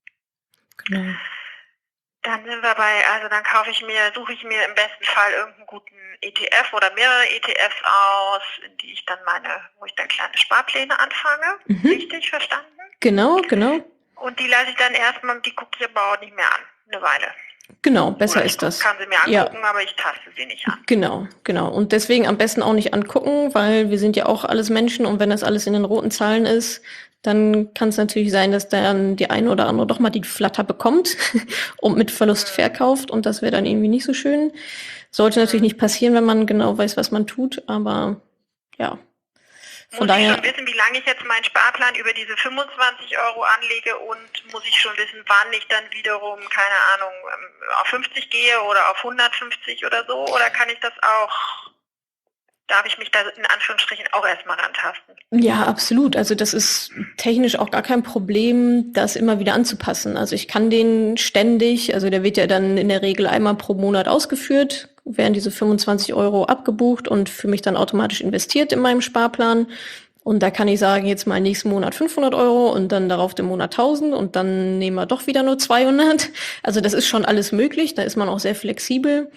[SPEAKER 1] Genau.
[SPEAKER 2] Dann sind wir bei, also dann kaufe ich mir, suche ich mir im besten Fall irgendeinen guten E T F oder mehrere E T Fs aus, in die ich dann meine, wo ich dann kleine Sparpläne anfange.
[SPEAKER 1] Mhm.
[SPEAKER 2] Richtig verstanden?
[SPEAKER 1] Genau, genau.
[SPEAKER 2] Und die lasse ich dann erstmal, die gucke ich aber auch nicht mehr an, eine Weile.
[SPEAKER 1] Genau, besser
[SPEAKER 2] Oder ich
[SPEAKER 1] ist das.
[SPEAKER 2] kann sie mir angucken, ja. Aber ich taste sie nicht an.
[SPEAKER 1] Genau, genau. Und deswegen am besten auch nicht angucken, weil wir sind ja auch alles Menschen und wenn das alles in den roten Zahlen ist, dann kann es natürlich sein, dass dann die eine oder andere doch mal die Flatter bekommt und mit Verlust verkauft und das wäre dann irgendwie nicht so schön. Sollte natürlich nicht passieren, wenn man genau weiß, was man tut, aber ja. Von
[SPEAKER 2] muss
[SPEAKER 1] daher,
[SPEAKER 2] ich schon wissen, wie lange ich jetzt meinen Sparplan über diese fünfundzwanzig Euro anlege und muss ich schon wissen, wann ich dann wiederum, keine Ahnung, auf fünfzig gehe oder auf hundertfünfzig oder so? Oder kann ich das auch, darf ich mich da in Anführungsstrichen auch erstmal rantasten?
[SPEAKER 1] Ja, absolut. Also das ist technisch auch gar kein Problem, das immer wieder anzupassen. Also ich kann den ständig, also der wird ja dann in der Regel einmal pro Monat ausgeführt, werden diese fünfundzwanzig Euro abgebucht und für mich dann automatisch investiert in meinem Sparplan. Und da kann ich sagen, jetzt mal nächsten Monat fünfhundert Euro und dann darauf den Monat tausend und dann nehmen wir doch wieder nur zweihundert. Also das ist schon alles möglich, da ist man auch sehr flexibel.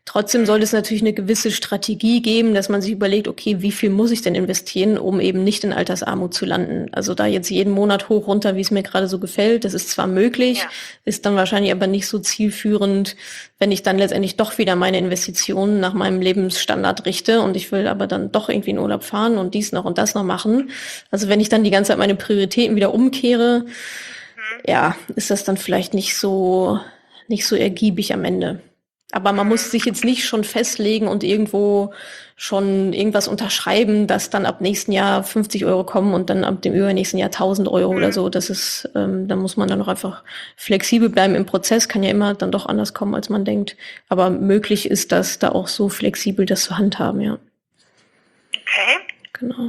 [SPEAKER 1] Trotzdem sollte es natürlich eine gewisse Strategie geben, dass man sich überlegt, okay, wie viel muss ich denn investieren, um eben nicht in Altersarmut zu landen? Also da jetzt jeden Monat hoch runter, wie es mir gerade so gefällt, das ist zwar möglich, ja. Ist dann wahrscheinlich aber nicht so zielführend, wenn ich dann letztendlich doch wieder meine Investitionen nach meinem Lebensstandard richte und ich will aber dann doch irgendwie in Urlaub fahren und dies noch und das noch machen. Also wenn ich dann die ganze Zeit meine Prioritäten wieder umkehre, mhm. ja, ist das dann vielleicht nicht so, nicht so ergiebig am Ende. Aber man muss sich jetzt nicht schon festlegen und irgendwo schon irgendwas unterschreiben, dass dann ab nächsten Jahr fünfzig Euro kommen und dann ab dem übernächsten Jahr tausend Euro oder so. Das ist, ähm, da muss man dann noch einfach flexibel bleiben im Prozess. Kann ja immer dann doch anders kommen, als man denkt. Aber möglich ist das, da auch so flexibel das zu handhaben, ja.
[SPEAKER 2] Okay.
[SPEAKER 1] Genau.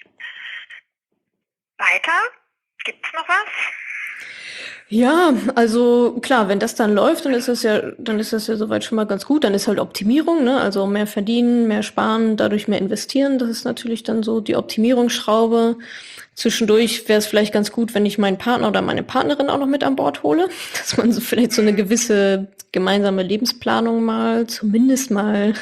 [SPEAKER 2] Weiter? Gibt's noch was?
[SPEAKER 1] Ja, also klar, wenn das dann läuft, dann ist das ja, dann ist das ja soweit schon mal ganz gut. Dann ist halt Optimierung, ne? Also mehr verdienen, mehr sparen, dadurch mehr investieren. Das ist natürlich dann so die Optimierungsschraube. Zwischendurch wäre es vielleicht ganz gut, wenn ich meinen Partner oder meine Partnerin auch noch mit an Bord hole, dass man so vielleicht so eine gewisse gemeinsame Lebensplanung mal, zumindest mal,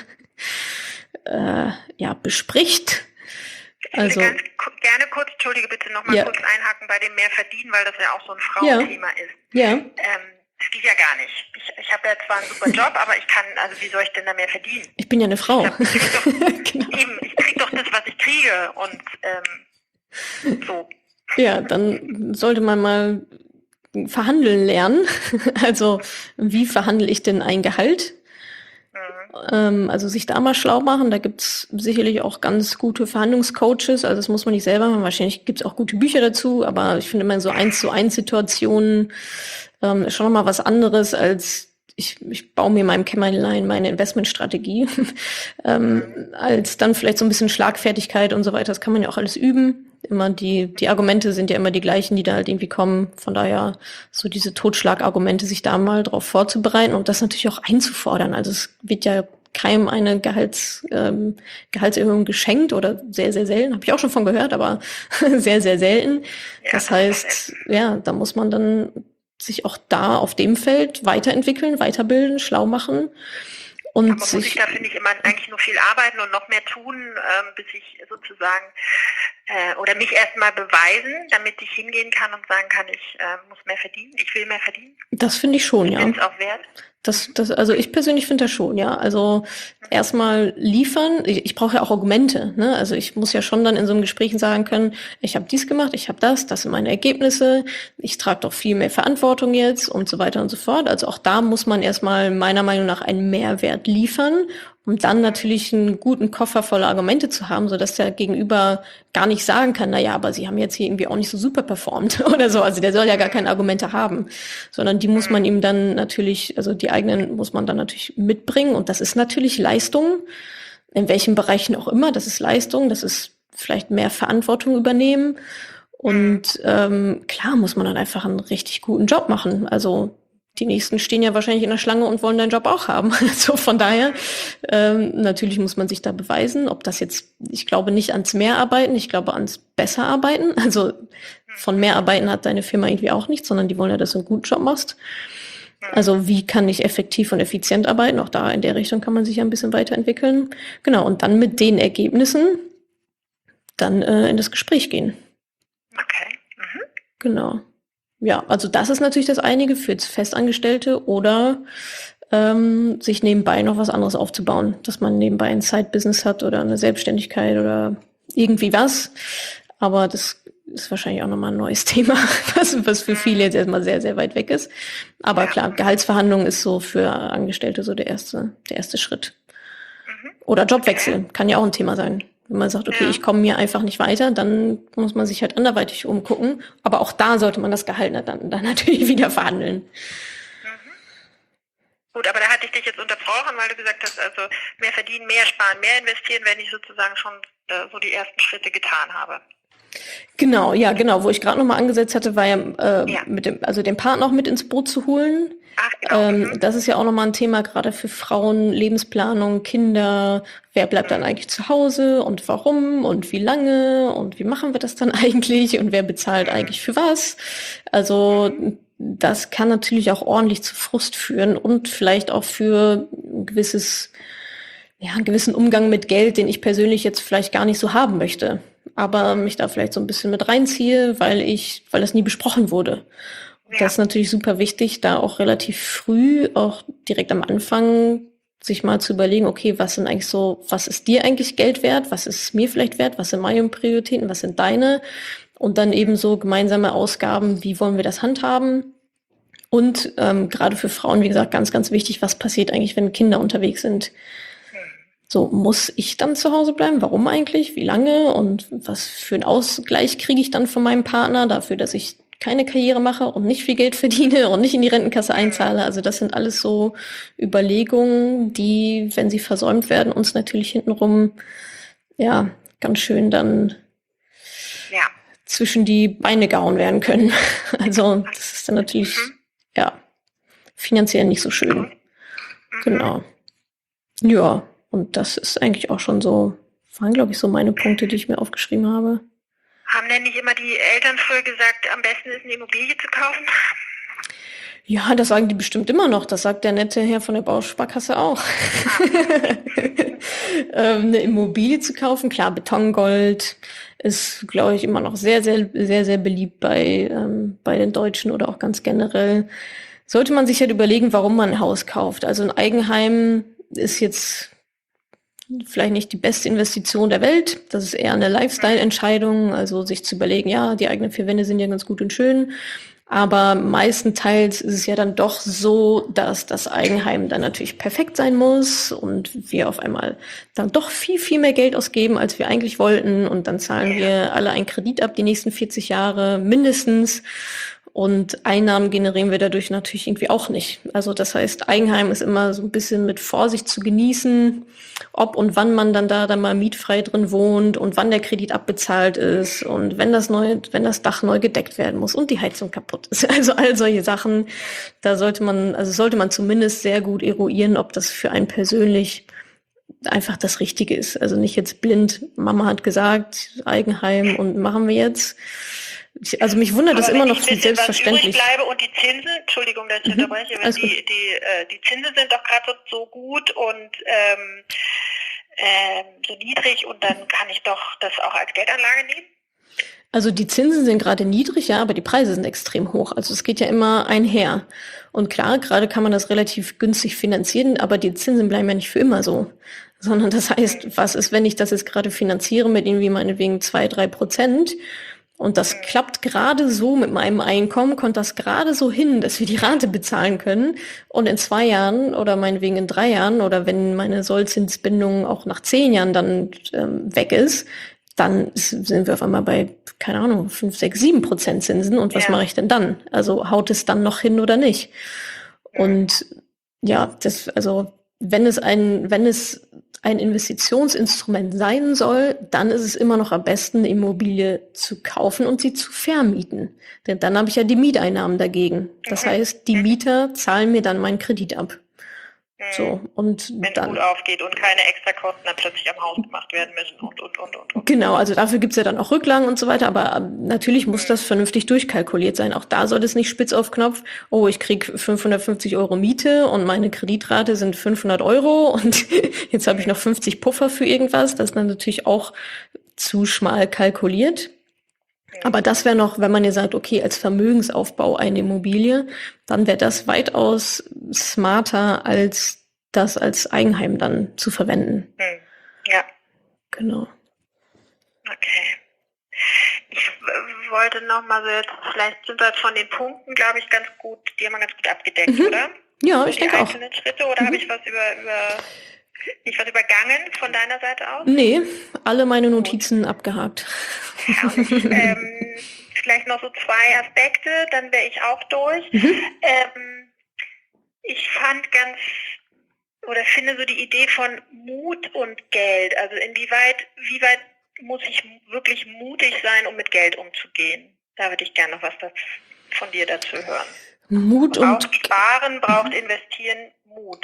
[SPEAKER 1] äh, ja, bespricht. Also,
[SPEAKER 2] ganz gerne kurz, entschuldige bitte, nochmal
[SPEAKER 1] ja.
[SPEAKER 2] kurz einhaken bei dem mehr verdienen, weil das ja auch so ein Frauenthema
[SPEAKER 1] ja.
[SPEAKER 2] ist.
[SPEAKER 1] Ja.
[SPEAKER 2] Ähm, das geht ja gar nicht. Ich, ich habe ja zwar einen super Job, aber ich kann, also wie soll ich denn da mehr verdienen?
[SPEAKER 1] Ich bin ja eine Frau.
[SPEAKER 2] Ich, hab, ich, krieg doch, genau. Eben, ich krieg doch das, was ich kriege und ähm, so.
[SPEAKER 1] Ja, dann sollte man mal verhandeln lernen. Also, wie verhandle ich denn ein Gehalt? Ähm, also sich da mal schlau machen. Da gibt's sicherlich auch ganz gute Verhandlungscoaches. Also das muss man nicht selber machen. Wahrscheinlich gibt's auch gute Bücher dazu. Aber ich finde immer so eins zu eins Situationen ähm, ist schon nochmal was anderes als ich, ich baue mir in meinem Kämmerlein meine Investmentstrategie. ähm, als dann vielleicht so ein bisschen Schlagfertigkeit und so weiter. Das kann man ja auch alles üben. Immer die, die Argumente sind ja immer die gleichen, die da halt irgendwie kommen. Von daher so diese Totschlagargumente, sich da mal drauf vorzubereiten und das natürlich auch einzufordern. Also es wird ja keinem eine Gehalts, ähm, Gehaltserhöhung geschenkt oder sehr, sehr selten. Habe ich auch schon von gehört, aber sehr, sehr selten. Das heißt, ja, da muss man dann sich auch da auf dem Feld weiterentwickeln, weiterbilden, schlau machen. Und
[SPEAKER 2] aber muss ich da, finde ich, immer eigentlich nur viel arbeiten und noch mehr tun, ähm, bis ich sozusagen äh, oder mich erstmal beweisen, damit ich hingehen kann und sagen kann, ich äh, muss mehr verdienen, ich will mehr verdienen?
[SPEAKER 1] Das finde ich schon,
[SPEAKER 2] ich
[SPEAKER 1] ja.
[SPEAKER 2] Finde es auch wert?
[SPEAKER 1] Das, das, also ich persönlich finde das schon, ja. Also erstmal liefern. Ich, ich brauche ja auch Argumente, ne? Also ich muss ja schon dann in so einem Gespräch sagen können, ich habe dies gemacht, ich habe das, das sind meine Ergebnisse, ich trage doch viel mehr Verantwortung jetzt und so weiter und so fort. Also auch da muss man erstmal meiner Meinung nach einen Mehrwert liefern, um dann natürlich einen guten Koffer voller Argumente zu haben, sodass der Gegenüber gar nicht sagen kann, na ja, aber sie haben jetzt hier irgendwie auch nicht so super performt oder so. Also der soll ja gar keine Argumente haben, sondern die muss man ihm dann natürlich, also die eigenen muss man dann natürlich mitbringen. Und das ist natürlich Leistung, in welchen Bereichen auch immer. Das ist Leistung, das ist vielleicht mehr Verantwortung übernehmen. Und ähm, klar muss man dann einfach einen richtig guten Job machen. Also die Nächsten stehen ja wahrscheinlich in der Schlange und wollen deinen Job auch haben. Also von daher, ähm, natürlich muss man sich da beweisen, ob das jetzt, ich glaube nicht ans Mehrarbeiten, ich glaube ans Besserarbeiten. Also von Mehrarbeiten hat deine Firma irgendwie auch nichts, sondern die wollen ja, dass du einen guten Job machst. Also wie kann ich effektiv und effizient arbeiten? Auch da in der Richtung kann man sich ja ein bisschen weiterentwickeln. Genau, und dann mit den Ergebnissen dann äh, in das Gespräch gehen.
[SPEAKER 2] Okay. Mhm.
[SPEAKER 1] Genau. Ja, also das ist natürlich das eine für Festangestellte oder ähm, sich nebenbei noch was anderes aufzubauen, dass man nebenbei ein Side-Business hat oder eine Selbstständigkeit oder irgendwie was. Aber das ist wahrscheinlich auch nochmal ein neues Thema, was, was für viele jetzt erstmal sehr, sehr weit weg ist. Aber klar, Gehaltsverhandlung ist so für Angestellte so der erste, der erste Schritt. Oder Jobwechsel kann ja auch ein Thema sein. Wenn man sagt, okay, ja. ich komme hier einfach nicht weiter, dann muss man sich halt anderweitig umgucken. Aber auch da sollte man das Gehalt dann, dann natürlich wieder verhandeln.
[SPEAKER 2] Mhm. Gut, aber da hatte ich dich jetzt unterbrochen, weil du gesagt hast, also mehr verdienen, mehr sparen, mehr investieren, wenn ich sozusagen schon äh, so die ersten Schritte getan habe.
[SPEAKER 1] Genau, ja, genau. Wo ich gerade nochmal angesetzt hatte, war ja, äh,
[SPEAKER 2] ja.
[SPEAKER 1] mit dem, also den Partner auch mit ins Boot zu holen.
[SPEAKER 2] Ach, genau.
[SPEAKER 1] Ähm, das ist ja auch nochmal ein Thema, gerade für Frauen, Lebensplanung, Kinder. Wer bleibt dann eigentlich zu Hause und warum und wie lange und wie machen wir das dann eigentlich und wer bezahlt eigentlich für was? Also das kann natürlich auch ordentlich zu Frust führen und vielleicht auch für ein gewisses, ja, einen gewissen Umgang mit Geld, den ich persönlich jetzt vielleicht gar nicht so haben möchte, aber mich da vielleicht so ein bisschen mit reinziehe, weil ich, weil das nie besprochen wurde. Ja. Das ist natürlich super wichtig, da auch relativ früh, auch direkt am Anfang, sich mal zu überlegen, okay, was sind eigentlich so, was ist dir eigentlich Geld wert, was ist mir vielleicht wert, was sind meine Prioritäten, was sind deine, und dann eben so gemeinsame Ausgaben, wie wollen wir das handhaben. Und ähm, gerade für Frauen, wie gesagt, ganz, ganz wichtig, was passiert eigentlich, wenn Kinder unterwegs sind. So, muss ich dann zu Hause bleiben? Warum eigentlich? Wie lange? Und was für einen Ausgleich kriege ich dann von meinem Partner dafür, dass ich keine Karriere mache und nicht viel Geld verdiene und nicht in die Rentenkasse einzahle? Also das sind alles so Überlegungen, die, wenn sie versäumt werden, uns natürlich hintenrum, ja, ganz schön dann
[SPEAKER 2] ja.
[SPEAKER 1] zwischen die Beine gehauen werden können. Also das ist dann natürlich, mhm. ja, finanziell nicht so schön. Mhm. Genau. Ja. Und das ist eigentlich auch schon so, waren, glaube ich, so meine Punkte, die ich mir aufgeschrieben habe.
[SPEAKER 2] Haben denn nicht immer die Eltern früher gesagt, am besten ist eine Immobilie zu kaufen?
[SPEAKER 1] Ja, das sagen die bestimmt immer noch. Das sagt der nette Herr von der Bausparkasse auch. Ah. ähm, eine Immobilie zu kaufen, klar, Betongold ist, glaube ich, immer noch sehr, sehr, sehr, sehr beliebt bei, ähm, bei den Deutschen oder auch ganz generell. Sollte man sich halt überlegen, warum man ein Haus kauft. Also ein Eigenheim ist jetzt vielleicht nicht die beste Investition der Welt. Das ist eher eine Lifestyle-Entscheidung, also sich zu überlegen, ja, die eigenen vier Wände sind ja ganz gut und schön. Aber meistenteils ist es ja dann doch so, dass das Eigenheim dann natürlich perfekt sein muss und wir auf einmal dann doch viel, viel mehr Geld ausgeben, als wir eigentlich wollten. Und dann zahlen wir alle einen Kredit ab, die nächsten vierzig Jahre mindestens. Und Einnahmen generieren wir dadurch natürlich irgendwie auch nicht. Also das heißt, Eigenheim ist immer so ein bisschen mit Vorsicht zu genießen, ob und wann man dann da dann mal mietfrei drin wohnt und wann der Kredit abbezahlt ist und wenn das neu, wenn das Dach neu gedeckt werden muss und die Heizung kaputt ist. Also all solche Sachen, da sollte man, also sollte man zumindest sehr gut eruieren, ob das für einen persönlich einfach das Richtige ist. Also nicht jetzt blind, Mama hat gesagt, Eigenheim und machen wir jetzt. Also mich wundert
[SPEAKER 2] aber
[SPEAKER 1] es immer noch, wie selbstverständlich.
[SPEAKER 2] Was übrig bleibe und die Zinsen, Entschuldigung, dass ich mhm. unterbreche, wenn die, die, äh, die Zinsen sind doch gerade so, so gut und ähm, ähm, so niedrig und dann kann ich doch das auch als Geldanlage nehmen?
[SPEAKER 1] Also die Zinsen sind gerade niedrig, ja, aber die Preise sind extrem hoch. Also es geht ja immer einher. Und klar, gerade kann man das relativ günstig finanzieren, aber die Zinsen bleiben ja nicht für immer so. Sondern das heißt, was ist, wenn ich das jetzt gerade finanziere mit irgendwie meinetwegen zwei, drei Prozent? Und das klappt gerade so mit meinem Einkommen, kommt das gerade so hin, dass wir die Rate bezahlen können. Und in zwei Jahren oder meinetwegen in drei Jahren oder wenn meine Sollzinsbindung auch nach zehn Jahren dann ähm, weg ist, dann sind wir auf einmal bei, keine Ahnung, fünf, sechs, sieben Prozent Zinsen. Und was ja. mache ich denn dann? Also haut es dann noch hin oder nicht? Und ja, das, also wenn es ein, wenn es ein Investitionsinstrument sein soll, dann ist es immer noch am besten, eine Immobilie zu kaufen und sie zu vermieten. Denn dann habe ich ja die Mieteinnahmen dagegen. Das mhm. heißt, die Mieter zahlen mir dann meinen Kredit ab. Mhm. So, und
[SPEAKER 2] wenn es gut aufgeht und keine Extrakosten dann plötzlich am Haus gemacht werden müssen und, und, und, und. und.
[SPEAKER 1] Genau, also dafür gibt's ja dann auch Rücklagen und so weiter, aber natürlich muss mhm. das vernünftig durchkalkuliert sein. Auch da soll es nicht spitz auf Knopf, oh, ich krieg fünfhundertfünfzig Euro Miete und meine Kreditrate sind fünfhundert Euro und jetzt habe ich noch fünfzig Puffer für irgendwas. Das ist dann natürlich auch zu schmal kalkuliert. Aber das wäre noch, wenn man ja sagt, okay, als Vermögensaufbau eine Immobilie, dann wäre das weitaus smarter, als das als Eigenheim dann zu verwenden.
[SPEAKER 2] Hm. Ja.
[SPEAKER 1] Genau.
[SPEAKER 2] Okay. Ich äh, wollte noch mal so jetzt, vielleicht sind wir von den Punkten, glaube ich, ganz gut, die haben wir ganz gut abgedeckt,
[SPEAKER 1] mhm.
[SPEAKER 2] oder?
[SPEAKER 1] Ja, ich
[SPEAKER 2] die
[SPEAKER 1] denke auch.
[SPEAKER 2] Die einzelnen Schritte, oder mhm. habe ich was über, über, nicht was übergangen von deiner Seite aus?
[SPEAKER 1] Nee, alle meine Notizen gut. abgehakt.
[SPEAKER 2] Ja, und ich, ähm, vielleicht noch so zwei Aspekte, dann wäre ich auch durch. Mhm. Ähm, ich fand ganz, oder finde so die Idee von Mut und Geld, also inwieweit, wie weit muss ich wirklich mutig sein, um mit Geld umzugehen? Da würde ich gerne noch was das, von dir dazu hören.
[SPEAKER 1] Mut
[SPEAKER 2] braucht
[SPEAKER 1] und...
[SPEAKER 2] Sparen, braucht Investieren, Mut.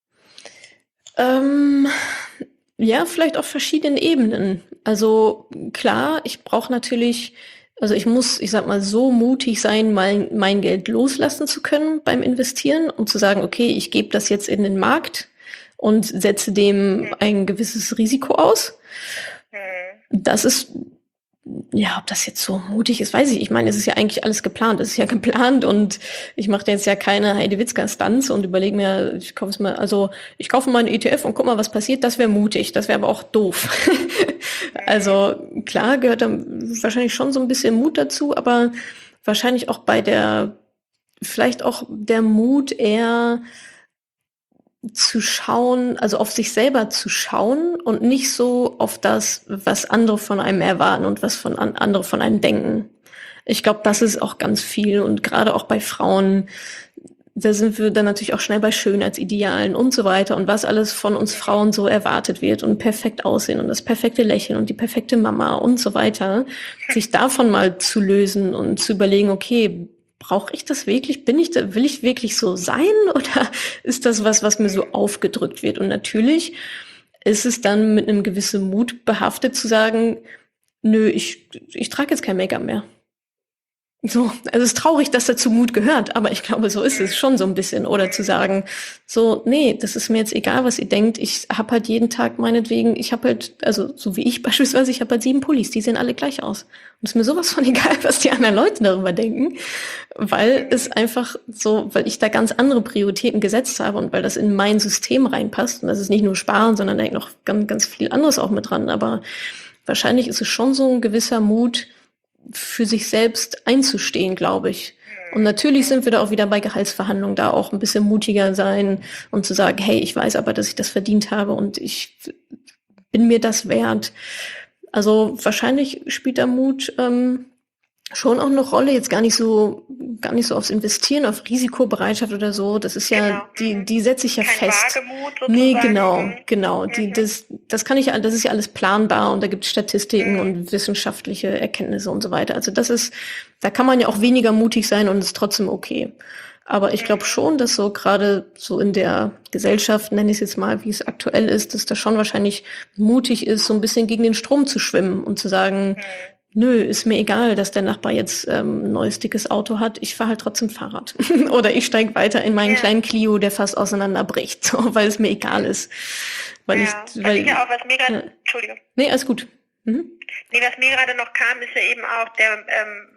[SPEAKER 1] Ähm... Ja, vielleicht auf verschiedenen Ebenen. Also klar, ich brauche natürlich, also ich muss, ich sag mal, so mutig sein, mein, mein Geld loslassen zu können beim Investieren und zu sagen, okay, ich gebe das jetzt in den Markt und setze dem ein gewisses Risiko aus. Das ist, ja, ob das jetzt so mutig ist, weiß ich. Ich meine, es ist ja eigentlich alles geplant. Es ist ja geplant und ich mache jetzt ja keine Heidewitzka-Stunts und überlege mir, ich kaufe es mal, also ich kaufe mal einen E T F und guck mal, was passiert. Das wäre mutig. Das wäre aber auch doof. Also klar gehört da wahrscheinlich schon so ein bisschen Mut dazu, aber wahrscheinlich auch bei der, vielleicht auch der Mut eher zu schauen, also auf sich selber zu schauen und nicht so auf das, was andere von einem erwarten und was von an, andere von einem denken. Ich glaube, das ist auch ganz viel und gerade auch bei Frauen, da sind wir dann natürlich auch schnell bei Schönheitsidealen und so weiter und was alles von uns Frauen so erwartet wird und perfekt aussehen und das perfekte Lächeln und die perfekte Mama und so weiter, sich davon mal zu lösen und zu überlegen, okay, brauche ich das wirklich? Bin ich da, will ich wirklich so sein? Oder ist das was, was mir so aufgedrückt wird? Und natürlich ist es dann mit einem gewissen Mut behaftet zu sagen, nö, ich, ich trage jetzt kein Make-up mehr. So, also es ist traurig, dass dazu Mut gehört, aber ich glaube, so ist es schon so ein bisschen. Oder zu sagen, so, nee, das ist mir jetzt egal, was ihr denkt. Ich habe halt jeden Tag meinetwegen, ich habe halt, also so wie ich beispielsweise, ich habe halt sieben Pullis, die sehen alle gleich aus. Und es ist mir sowas von egal, was die anderen Leute darüber denken, weil es einfach so, weil ich da ganz andere Prioritäten gesetzt habe und weil das in mein System reinpasst. Und das ist nicht nur Sparen, sondern da hängt noch ganz, ganz viel anderes auch mit dran. Aber wahrscheinlich ist es schon so ein gewisser Mut, für sich selbst einzustehen, glaube ich. Und natürlich sind wir da auch wieder bei Gehaltsverhandlungen, da auch ein bisschen mutiger sein und zu sagen, hey, ich weiß aber, dass ich das verdient habe und ich bin mir das wert. Also wahrscheinlich spielt der Mut ähm, schon auch eine Rolle, jetzt gar nicht so, gar nicht so aufs Investieren, auf Risikobereitschaft oder so. Das ist ja, genau. die, die setze ich ja
[SPEAKER 2] Kein
[SPEAKER 1] fest.
[SPEAKER 2] Wagemut sozusagen.
[SPEAKER 1] Nee, genau, genau. Mhm. Die, das, das kann ich, das ist ja alles planbar und da gibt es Statistiken mhm. und wissenschaftliche Erkenntnisse und so weiter. Also das ist, da kann man ja auch weniger mutig sein und ist trotzdem okay. Aber ich glaube schon, dass so gerade so in der Gesellschaft, nenne ich es jetzt mal, wie es aktuell ist, dass das schon wahrscheinlich mutig ist, so ein bisschen gegen den Strom zu schwimmen und zu sagen, mhm. nö, ist mir egal, dass der Nachbar jetzt ähm, ein neues, dickes Auto hat. Ich fahre halt trotzdem Fahrrad. Oder ich steige weiter in meinen ja. kleinen Clio, der fast auseinanderbricht, so, weil es mir egal ist. Weil
[SPEAKER 2] ja,
[SPEAKER 1] ich, weil,
[SPEAKER 2] ich ja auch, was mir gerade,
[SPEAKER 1] ja.
[SPEAKER 2] Entschuldigung.
[SPEAKER 1] Nee, alles gut. Mhm.
[SPEAKER 2] Nee, was mir gerade noch kam, ist ja eben auch der, ähm,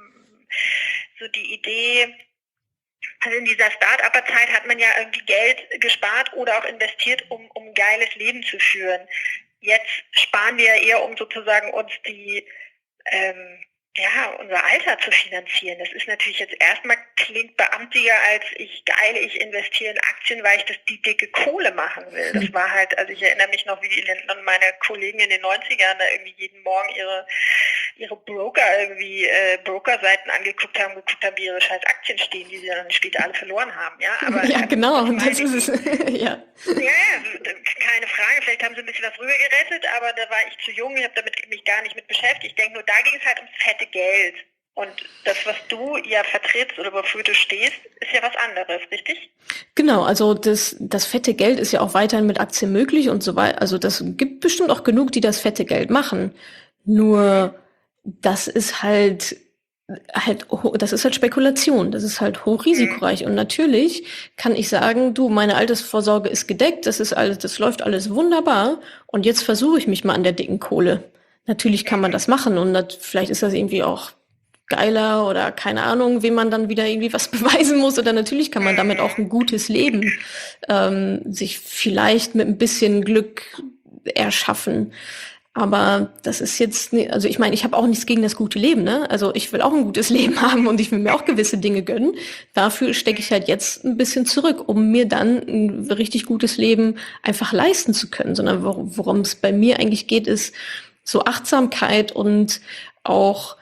[SPEAKER 2] so die Idee, also in dieser Start-Upper-Zeit hat man ja irgendwie Geld gespart oder auch investiert, um, um ein geiles Leben zu führen. Jetzt sparen wir eher, um sozusagen uns die Ähm, ja, unser Alter zu finanzieren. Das ist natürlich jetzt erstmal klingt beamtiger als ich geile, ich investiere in Aktien, weil ich das die dicke Kohle machen will. Das war halt, also ich erinnere mich noch, wie in den, meine Kollegen in den neunzigern da irgendwie jeden Morgen ihre ihre Broker irgendwie, äh, Brokerseiten angeguckt haben, geguckt haben, wie ihre scheiß Aktien stehen, die sie dann später alle verloren haben. Ja, aber,
[SPEAKER 1] ja genau,
[SPEAKER 2] das,
[SPEAKER 1] das ist es. ja.
[SPEAKER 2] Ja, keine Frage, vielleicht haben sie ein bisschen was rübergerettet, aber da war ich zu jung, ich habe damit mich gar nicht mit beschäftigt. Ich denke nur, da ging es halt ums fette Geld. Und das, was du ja vertrittst oder wofür du stehst, ist ja was anderes, richtig?
[SPEAKER 1] Genau, also das, das fette Geld ist ja auch weiterhin mit Aktien möglich und so weiter. Also das gibt bestimmt auch genug, die das fette Geld machen. Nur das ist halt halt, das ist halt Spekulation, das ist halt hochrisikoreich. Und natürlich kann ich sagen, du, meine Altersvorsorge ist gedeckt, das ist alles, das läuft alles wunderbar und jetzt versuche ich mich mal an der dicken Kohle. Natürlich kann man das machen und das, vielleicht ist das irgendwie auch geiler oder keine Ahnung, wem man dann wieder irgendwie was beweisen muss oder natürlich kann man damit auch ein gutes Leben ähm, sich vielleicht mit ein bisschen Glück erschaffen. Aber das ist jetzt, also ich meine, ich habe auch nichts gegen das gute Leben, ne? Also ich will auch ein gutes Leben haben und ich will mir auch gewisse Dinge gönnen. Dafür stecke ich halt jetzt ein bisschen zurück, um mir dann ein richtig gutes Leben einfach leisten zu können. Sondern worum es bei mir eigentlich geht, ist so Achtsamkeit und auch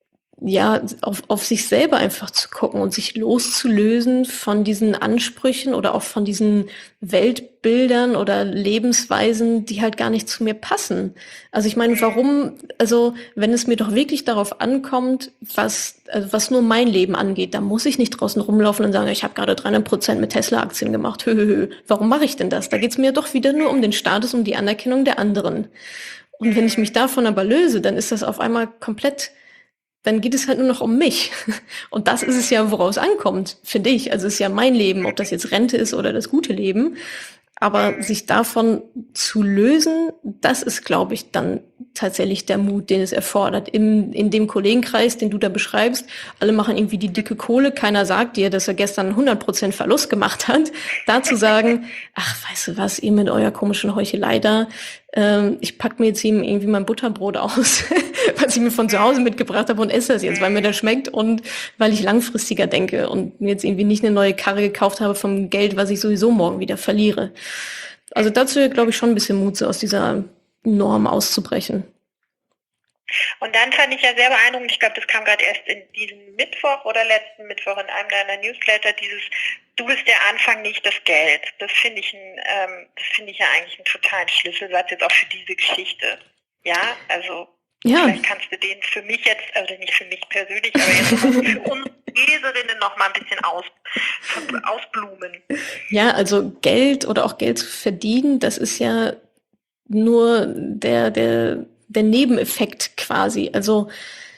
[SPEAKER 1] ja, auf, auf sich selber einfach zu gucken und sich loszulösen von diesen Ansprüchen oder auch von diesen Weltbildern oder Lebensweisen, die halt gar nicht zu mir passen. Also ich meine, warum, also wenn es mir doch wirklich darauf ankommt, was, also was nur mein Leben angeht, dann muss ich nicht draußen rumlaufen und sagen, ich habe gerade dreihundert Prozent mit Tesla-Aktien gemacht. Hö, hö, hö. Warum mache ich denn das? Da geht's mir doch wieder nur um den Status, um die Anerkennung der anderen. Und wenn ich mich davon aber löse, dann ist das auf einmal komplett, dann geht es halt nur noch um mich. Und das ist es ja, woraus ankommt, finde ich. Also es ist ja mein Leben, ob das jetzt Rente ist oder das gute Leben. Aber sich davon zu lösen, das ist, glaube ich, dann tatsächlich der Mut, den es erfordert. Im, in dem Kollegenkreis, den du da beschreibst, alle machen irgendwie die dicke Kohle. Keiner sagt dir, dass er gestern hundert Prozent Verlust gemacht hat. Da zu sagen, ach, weißt du was, ihr mit eurer komischen Heuchelei da, ähm, ich pack mir jetzt eben irgendwie mein Butterbrot aus, was ich mir von zu Hause mitgebracht habe und esse das jetzt, weil mir das schmeckt und weil ich langfristiger denke und mir jetzt irgendwie nicht eine neue Karre gekauft habe vom Geld, was ich sowieso morgen wieder verliere. Also dazu, glaube ich, schon ein bisschen Mut, so aus dieser Norm auszubrechen.
[SPEAKER 2] Und dann fand ich ja sehr beeindruckend, ich glaube, das kam gerade erst in diesem Mittwoch oder letzten Mittwoch in einem deiner Newsletter, dieses Du bist der Anfang, nicht das Geld. Das finde ich, ein, ähm, das finde ich ja eigentlich einen totalen Schlüsselsatz jetzt auch für diese Geschichte. Ja, also ja. Vielleicht kannst du den für mich jetzt, also nicht für mich persönlich, aber jetzt für uns Leserinnen noch mal ein bisschen aus, ausblumen.
[SPEAKER 1] Ja, also Geld oder auch Geld zu verdienen, das ist ja nur der, der, der Nebeneffekt quasi. Also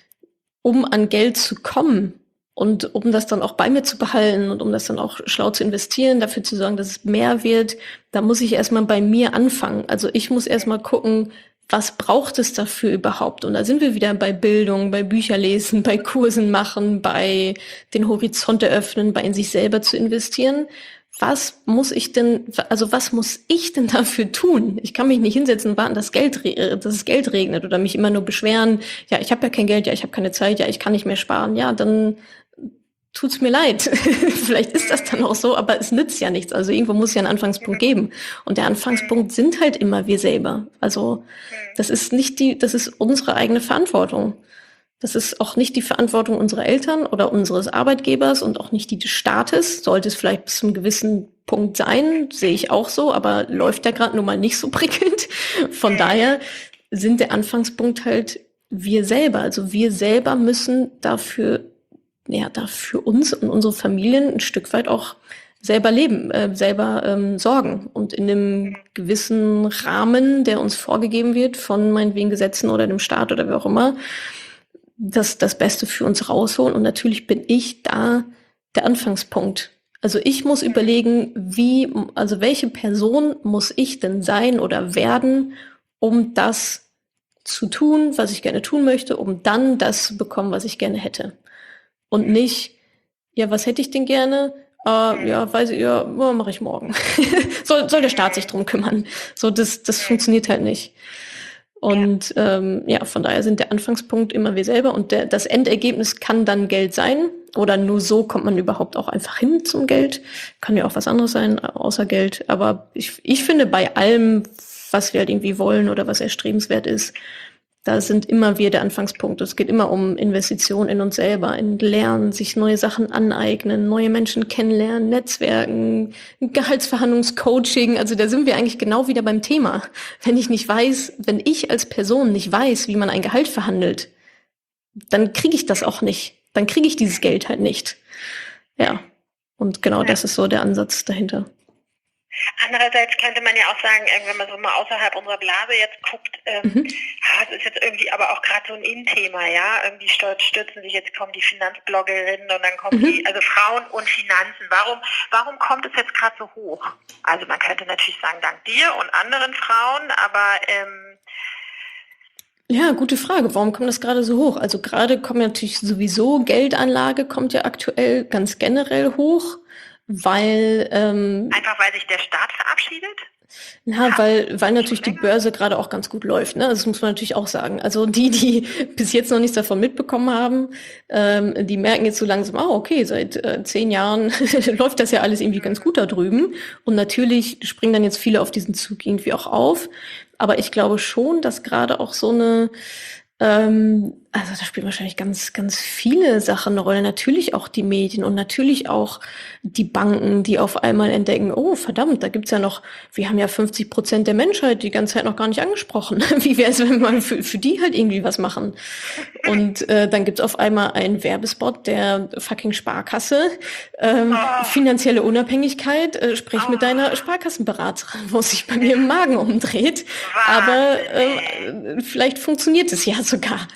[SPEAKER 1] um an Geld zu kommen und um das dann auch bei mir zu behalten und um das dann auch schlau zu investieren, dafür zu sorgen, dass es mehr wird, da muss ich erstmal bei mir anfangen. Also ich muss erstmal gucken, was braucht es dafür überhaupt? Und da sind wir wieder bei Bildung, bei Bücherlesen, bei Kursen machen, bei den Horizont eröffnen, bei in sich selber zu investieren. Was muss ich denn, also was muss ich denn dafür tun? Ich kann mich nicht hinsetzen und warten, dass Geld, dass das Geld regnet oder mich immer nur beschweren, ja, ich habe ja kein Geld, ja, ich habe keine Zeit, ja, ich kann nicht mehr sparen. Ja, dann tut's mir leid. Vielleicht ist das dann auch so, aber es nützt ja nichts. Also irgendwo muss es ja einen Anfangspunkt geben. Und der Anfangspunkt sind halt immer wir selber. Also das ist nicht die, das ist unsere eigene Verantwortung. Das ist auch nicht die Verantwortung unserer Eltern oder unseres Arbeitgebers und auch nicht die des Staates. Sollte es vielleicht bis zu einem gewissen Punkt sein, sehe ich auch so, aber läuft ja gerade nun mal nicht so prickelnd. Von daher sind der Anfangspunkt halt wir selber. Also wir selber müssen dafür, ja, dafür uns und unsere Familien ein Stück weit auch selber leben, äh, selber ähm, sorgen und in einem gewissen Rahmen, der uns vorgegeben wird von meinetwegen Gesetzen oder dem Staat oder wie auch immer, das, das Beste für uns rausholen. Und natürlich bin ich da der Anfangspunkt. Also ich muss überlegen, wie, also welche Person muss ich denn sein oder werden, um das zu tun, was ich gerne tun möchte, um dann das zu bekommen, was ich gerne hätte. Und nicht, ja, was hätte ich denn gerne? Äh, ja, weiß ich, ja, mache ich morgen. soll, soll der Staat sich drum kümmern. So, das, das funktioniert halt nicht. Und ähm, ja, von daher sind der Anfangspunkt immer wir selber und der, das Endergebnis kann dann Geld sein oder nur so kommt man überhaupt auch einfach hin zum Geld. Kann ja auch was anderes sein, außer Geld. Aber ich, ich finde, bei allem, was wir halt irgendwie wollen oder was erstrebenswert ist, da sind immer wir der Anfangspunkt. Es geht immer um Investitionen in uns selber, in Lernen, sich neue Sachen aneignen, neue Menschen kennenlernen, Netzwerken, Gehaltsverhandlungscoaching. Also da sind wir eigentlich genau wieder beim Thema. Wenn ich nicht weiß, wenn ich als Person nicht weiß, wie man ein Gehalt verhandelt, dann kriege ich das auch nicht. Dann kriege ich dieses Geld halt nicht. Ja, und genau das ist so der Ansatz dahinter.
[SPEAKER 2] Andererseits könnte man ja auch sagen, wenn man so mal außerhalb unserer Blase jetzt guckt, ähm, mhm. das ist jetzt irgendwie aber auch gerade so ein In-Thema, ja, irgendwie stürzen sich, jetzt kommen die Finanzbloggerinnen und dann kommen mhm. die, also Frauen und Finanzen. Warum, warum kommt es jetzt gerade so hoch? Also man könnte natürlich sagen, dank dir und anderen Frauen, aber ähm,
[SPEAKER 1] ja, gute Frage. Warum kommt das gerade so hoch? Also gerade kommt ja natürlich sowieso Geldanlage kommt ja aktuell ganz generell hoch. Weil ähm,
[SPEAKER 2] einfach weil sich der Staat verabschiedet?
[SPEAKER 1] Na, weil weil natürlich die Börse gerade auch ganz gut läuft, ne? Das muss man natürlich auch sagen. Also die, die bis jetzt noch nichts davon mitbekommen haben, ähm, die merken jetzt so langsam, ah, okay, seit äh, zehn Jahren läuft das ja alles irgendwie ganz gut da drüben. Und natürlich springen dann jetzt viele auf diesen Zug irgendwie auch auf. Aber ich glaube schon, dass gerade auch so eine Ähm, also da spielen wahrscheinlich ganz, ganz viele Sachen eine Rolle. Natürlich auch die Medien und natürlich auch die Banken, die auf einmal entdecken, oh verdammt, da gibt's ja noch, wir haben ja fünfzig Prozent der Menschheit die ganze Zeit noch gar nicht angesprochen. Wie wäre es, wenn wir für, für die halt irgendwie was machen? Und äh, dann gibt's auf einmal einen Werbespot der fucking Sparkasse, ähm, oh. finanzielle Unabhängigkeit, äh, sprich oh. mit deiner Sparkassenberaterin, wo sich bei mir im Magen umdreht. Aber äh, vielleicht funktioniert es ja sogar.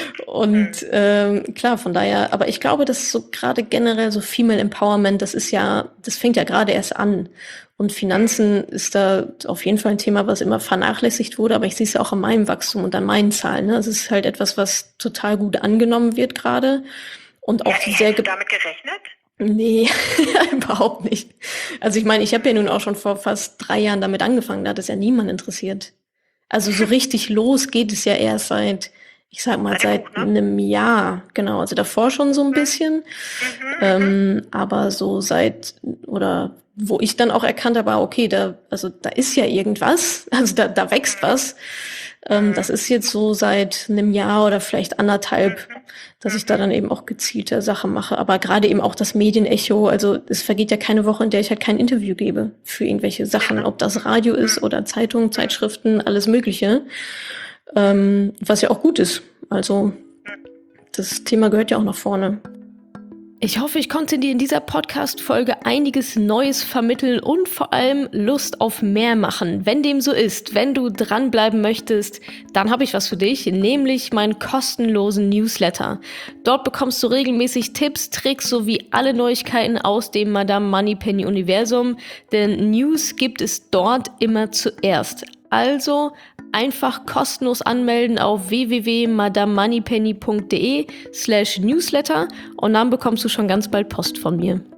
[SPEAKER 1] Und ähm, klar, von daher, aber ich glaube, dass so gerade generell so Female Empowerment, das ist ja, das fängt ja gerade erst an. Und Finanzen ist da auf jeden Fall ein Thema, was immer vernachlässigt wurde, aber ich sehe es ja auch an meinem Wachstum und an meinen Zahlen. Ne? Es ist halt etwas, was total gut angenommen wird gerade. Und auch
[SPEAKER 2] ja,
[SPEAKER 1] sehr
[SPEAKER 2] hast du damit gerechnet?
[SPEAKER 1] Nee, überhaupt nicht. Also ich meine, ich habe ja nun auch schon vor fast drei Jahren damit angefangen, da hat es ja niemand interessiert. Also so richtig los geht es ja erst seit, ich sag mal, seit
[SPEAKER 2] Buch, ne?
[SPEAKER 1] einem Jahr. Genau, also davor schon so ein bisschen.
[SPEAKER 2] Mhm,
[SPEAKER 1] Ähm, aber so seit, oder wo ich dann auch erkannt habe, ah, okay, da, also da ist ja irgendwas, also da, da wächst was. Ähm, das ist jetzt so seit einem Jahr oder vielleicht anderthalb, dass ich da dann eben auch gezielte Sachen mache. Aber gerade eben auch das Medienecho, also es vergeht ja keine Woche, in der ich halt kein Interview gebe für irgendwelche Sachen, ob das Radio ist oder Zeitungen, Zeitschriften, alles Mögliche. Ähm, was ja auch gut ist. Also das Thema gehört ja auch nach vorne. Ich hoffe, ich konnte dir in dieser Podcast-Folge einiges Neues vermitteln und vor allem Lust auf mehr machen. Wenn dem so ist, wenn du dranbleiben möchtest, dann habe ich was für dich, nämlich meinen kostenlosen Newsletter. Dort bekommst du regelmäßig Tipps, Tricks sowie alle Neuigkeiten aus dem Madame Moneypenny Universum, denn News gibt es dort immer zuerst. Also einfach kostenlos anmelden auf w w w punkt madame moneypenny punkt d e slash newsletter und dann bekommst du schon ganz bald Post von mir.